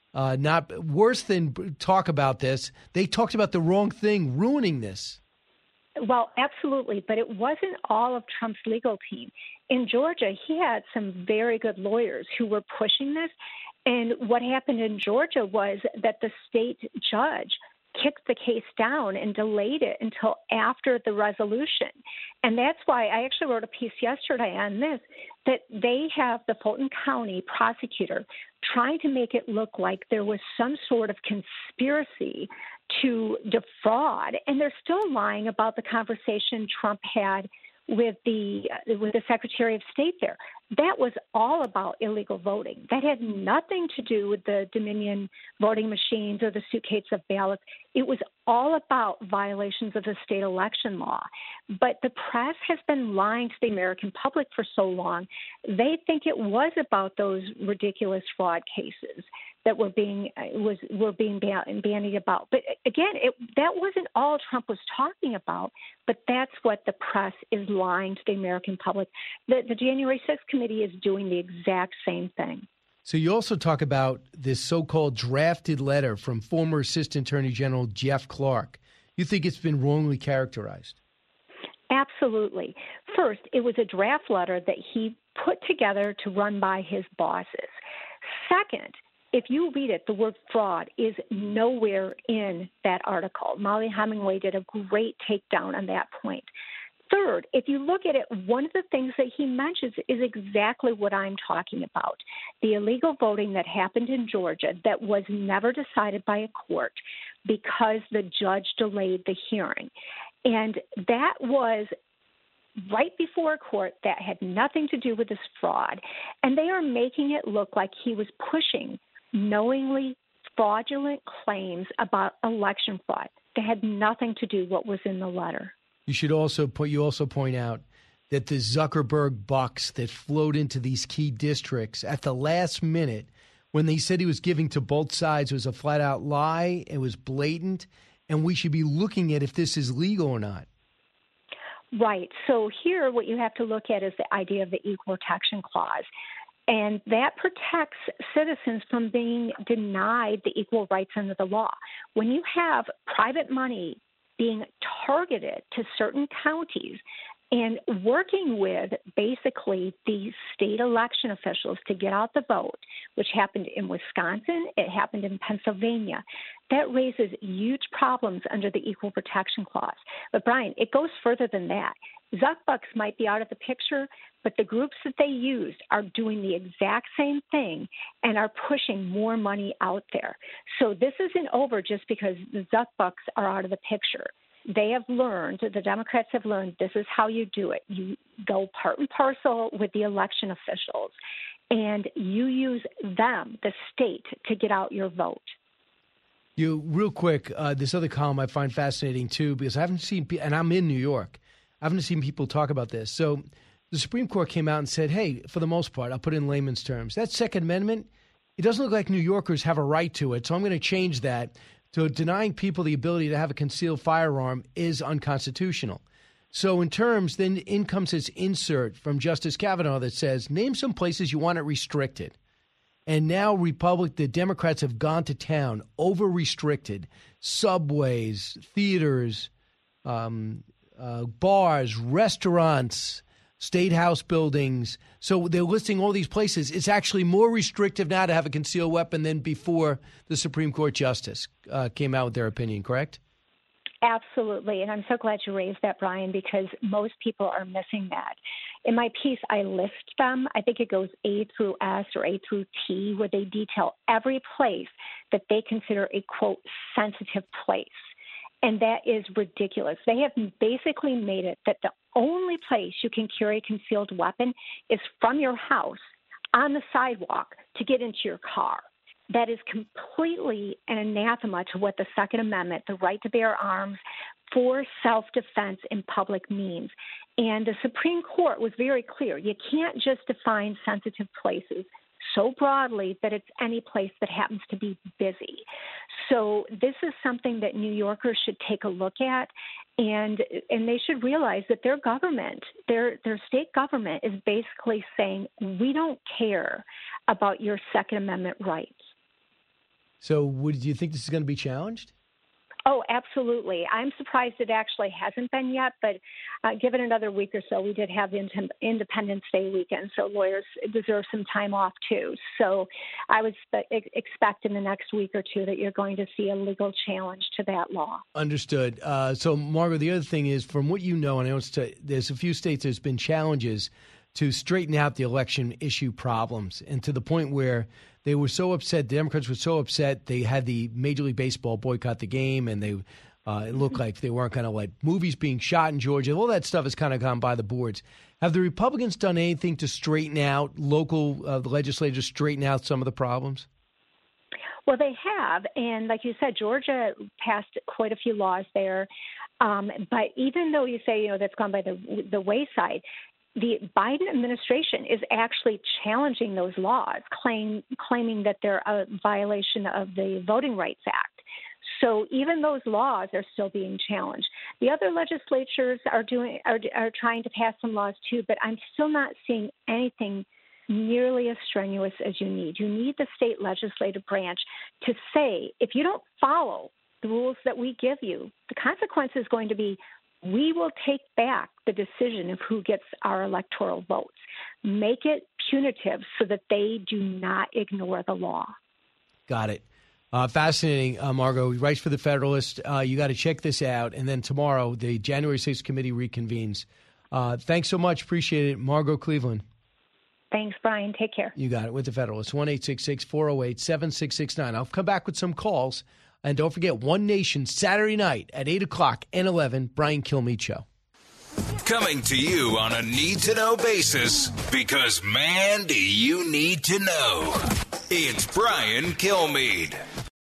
talk about this. They talked about the wrong thing, ruining this. Well, absolutely. But it wasn't all of Trump's legal team. In Georgia, he had some very good lawyers who were pushing this. And what happened in Georgia was that the state judge kicked the case down and delayed it until after the resolution. And that's why I actually wrote a piece yesterday on this, that they have the Fulton County prosecutor trying to make it look like there was some sort of conspiracy to defraud. And they're still lying about the conversation Trump had with the Secretary of State there. That was all about illegal voting. That had nothing to do with the Dominion voting machines or the suitcase of ballots. It was all about violations of the state election law. But the press has been lying to the American public for so long. They think it was about those ridiculous fraud cases that were being bandied about. But again, that wasn't all Trump was talking about, but that's what the press is lying to the American public. The January 6th committee is doing the exact same thing. So you also talk about this so-called drafted letter from former Assistant Attorney General Jeff Clark. You think it's been wrongly characterized? Absolutely. First, it was a draft letter that he put together to run by his bosses. Second, if you read it, the word fraud is nowhere in that article. Molly Hemingway did a great takedown on that point. third, if you look at it, one of the things that he mentions is exactly what I'm talking about. The illegal voting that happened in Georgia that was never decided by a court because the judge delayed the hearing. And that was right before a court that had nothing to do with this fraud. And they are making it look like he was pushing knowingly fraudulent claims about election fraud that had nothing to do with what was in the letter. You also point out that the Zuckerberg bucks that flowed into these key districts at the last minute when they said he was giving to both sides was a flat-out lie. It was blatant, and we should be looking at if this is legal or not. Right. So here what you have to look at is the idea of the Equal Protection Clause. And that protects citizens from being denied the equal rights under the law. When you have private money being targeted to certain counties and working with basically the state election officials to get out the vote, which happened in Wisconsin, it happened in Pennsylvania, that raises huge problems under the Equal Protection Clause. But Brian, it goes further than that. Zuckbucks might be out of the picture, but the groups that they used are doing the exact same thing and are pushing more money out there. So this isn't over just because the Zuckbucks are out of the picture. They have learned, the Democrats have learned, this is how you do it. You go part and parcel with the election officials, and you use them, the state, to get out your vote. Real quick, this other column I find fascinating, too, because I haven't seen, and I'm in New York, I haven't seen people talk about this. So the Supreme Court came out and said, hey, for the most part, I'll put it in layman's terms, that Second Amendment, it doesn't look like New Yorkers have a right to it, so I'm going to change that. So denying people the ability to have a concealed firearm is unconstitutional. So in terms, then in comes this insert from Justice Kavanaugh that says, name some places you want it restricted. And now the Democrats have gone to town, over-restricted, subways, theaters, bars, restaurants, state house buildings. So they're listing all these places. It's actually more restrictive now to have a concealed weapon than before the Supreme Court justice came out with their opinion, correct? Absolutely. And I'm so glad you raised that, Brian, because most people are missing that. In my piece, I list them. I think it goes A through S or A through T, where they detail every place that they consider a, quote, sensitive place. And that is ridiculous. They have basically made it that the only place you can carry a concealed weapon is from your house on the sidewalk to get into your car. That is completely an anathema to what the Second Amendment, the right to bear arms for self-defense in public means. And the Supreme Court was very clear. You can't just define sensitive places so broadly that it's any place that happens to be busy. So this is something that New Yorkers should take a look at, and they should realize that their government, their state government, is basically saying, we don't care about your Second Amendment rights. So do you think this is going to be challenged? Oh, absolutely. I'm surprised it actually hasn't been yet, but given another week or so, we did have Independence Day weekend, so lawyers deserve some time off too. So I would expect in the next week or two that you're going to see a legal challenge to that law. Understood. So, Margo, the other thing is, from what you know, and I know there's a few states there's been challenges to straighten out the election issue problems, and to the point where they were so upset, the Democrats were so upset, they had the Major League Baseball boycott the game, and it looked like they weren't going to let movies being shot in Georgia. All that stuff has kind of gone by the boards. Have the Republicans done anything to straighten out, local legislators straighten out some of the problems? Well, they have. And like you said, Georgia passed quite a few laws there. But even though you say, that's gone by the wayside, the Biden administration is actually challenging those laws, claiming that they're a violation of the Voting Rights Act. So even those laws are still being challenged. The other legislatures are trying to pass some laws too, but I'm still not seeing anything nearly as strenuous as you need. You need the state legislative branch to say, if you don't follow the rules that we give you, the consequence is going to be, we will take back the decision of who gets our electoral votes. Make it punitive so that they do not ignore the law. Got it. Fascinating, Margot. He writes for The Federalist. You got to check this out. And then tomorrow, the January 6th committee reconvenes. Thanks so much. Appreciate it. Margot Cleveland. Thanks, Brian. Take care. You got it. With The Federalist, 1-866-408-7669. I'll come back with some calls. And don't forget, One Nation, Saturday night at 8 o'clock and 11, Brian Kilmeade Show. Coming to you on a need-to-know basis, because, man, do you need to know. It's Brian Kilmeade.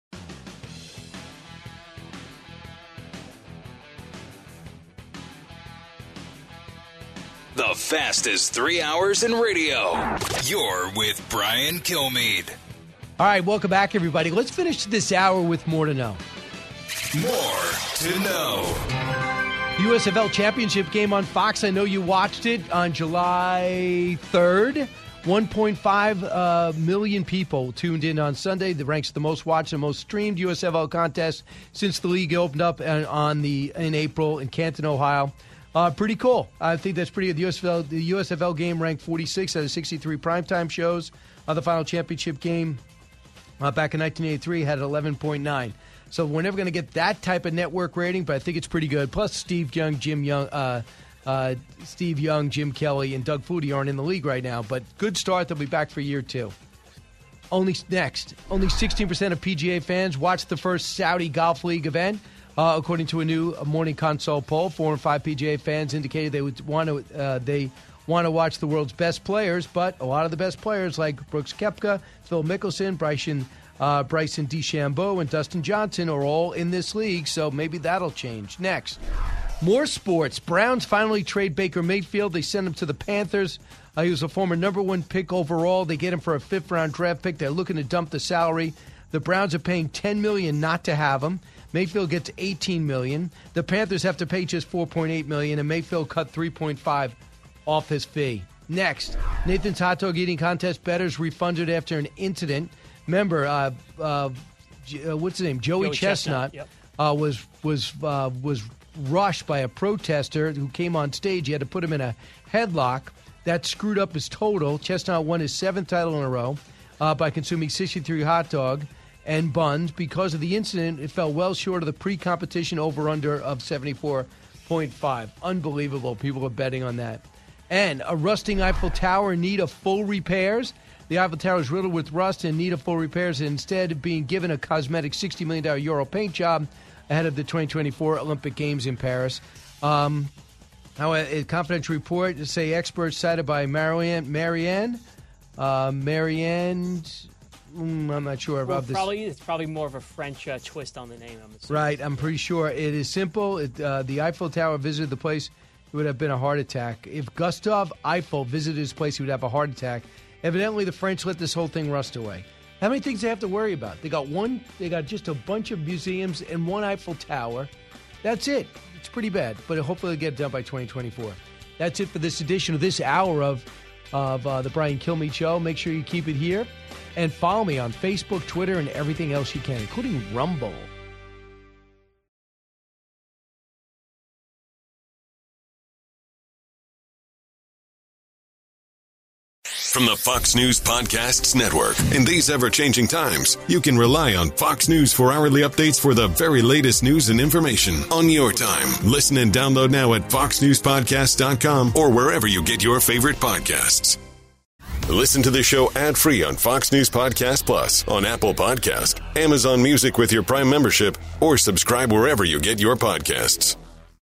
The fastest 3 hours in radio. You're with Brian Kilmeade. All right, welcome back, everybody. Let's finish this hour with more to know. More to know. USFL Championship game on Fox. I know you watched it on July 3rd. 1.5 million people tuned in on Sunday. That ranks the most watched and most streamed USFL contest since the league opened up in April in Canton, Ohio. Pretty cool. I think that's pretty good. The USFL game ranked 46 out of 63 primetime shows. The final championship game back in 1983 had 11.9. So we're never going to get that type of network rating, but I think it's pretty good. Plus, Steve Young, Jim Kelly, and Doug Flutie aren't in the league right now, but good start. They'll be back for year 2. Only 16% of PGA fans watched the first Saudi Golf League event. According to a new Morning Consult poll, 4 and 5 PGA fans indicated they would want to watch the world's best players, but a lot of the best players like Brooks Koepka, Phil Mickelson, Bryson DeChambeau, and Dustin Johnson are all in this league, so maybe that'll change. Next, more sports. Browns finally trade Baker Mayfield. They send him to the Panthers. He was a former number 1 pick overall. They get him for a 5th-round draft pick. They're looking to dump the salary. The Browns are paying $10 million not to have him. Mayfield gets $18 million. The Panthers have to pay just $4.8 million, and Mayfield cut $3.5 off his fee. Next, Nathan's hot dog eating contest bettors refunded after an incident. Remember, what's his name? Joey Chestnut. Yep. Was rushed by a protester who came on stage. He had to put him in a headlock. That screwed up his total. Chestnut won his 7th title in a row by consuming 63 hot dog and buns. Because of the incident, it fell well short of the pre-competition over-under of 74.5. Unbelievable. People are betting on that. And a rusting Eiffel Tower in need of full repairs. The Eiffel Tower is riddled with rust and in need of full repairs, and instead of being given a cosmetic $60 million Euro paint job ahead of the 2024 Olympic Games in Paris. Now, a confidential report to say experts cited by Marianne, I'm not sure about this. It's probably more of a French twist on the name. Right, I'm pretty sure. It is simple. The Eiffel Tower visited the place, it would have been a heart attack. If Gustave Eiffel visited his place, he would have a heart attack. Evidently, the French let this whole thing rust away. How many things they have to worry about? They got just a bunch of museums and one Eiffel Tower. That's it. It's pretty bad, but hopefully they'll get it done by 2024. That's it for this edition of this hour of the Brian Kilmeade Show. Make sure you keep it here. And follow me on Facebook, Twitter, and everything else you can, including Rumble. From the Fox News Podcasts Network. In these ever-changing times, you can rely on Fox News for hourly updates for the very latest news and information on your time. Listen and download now at foxnewspodcast.com or wherever you get your favorite podcasts. Listen to the show ad-free on Fox News Podcast Plus, on Apple Podcast, Amazon Music with your Prime membership, or subscribe wherever you get your podcasts.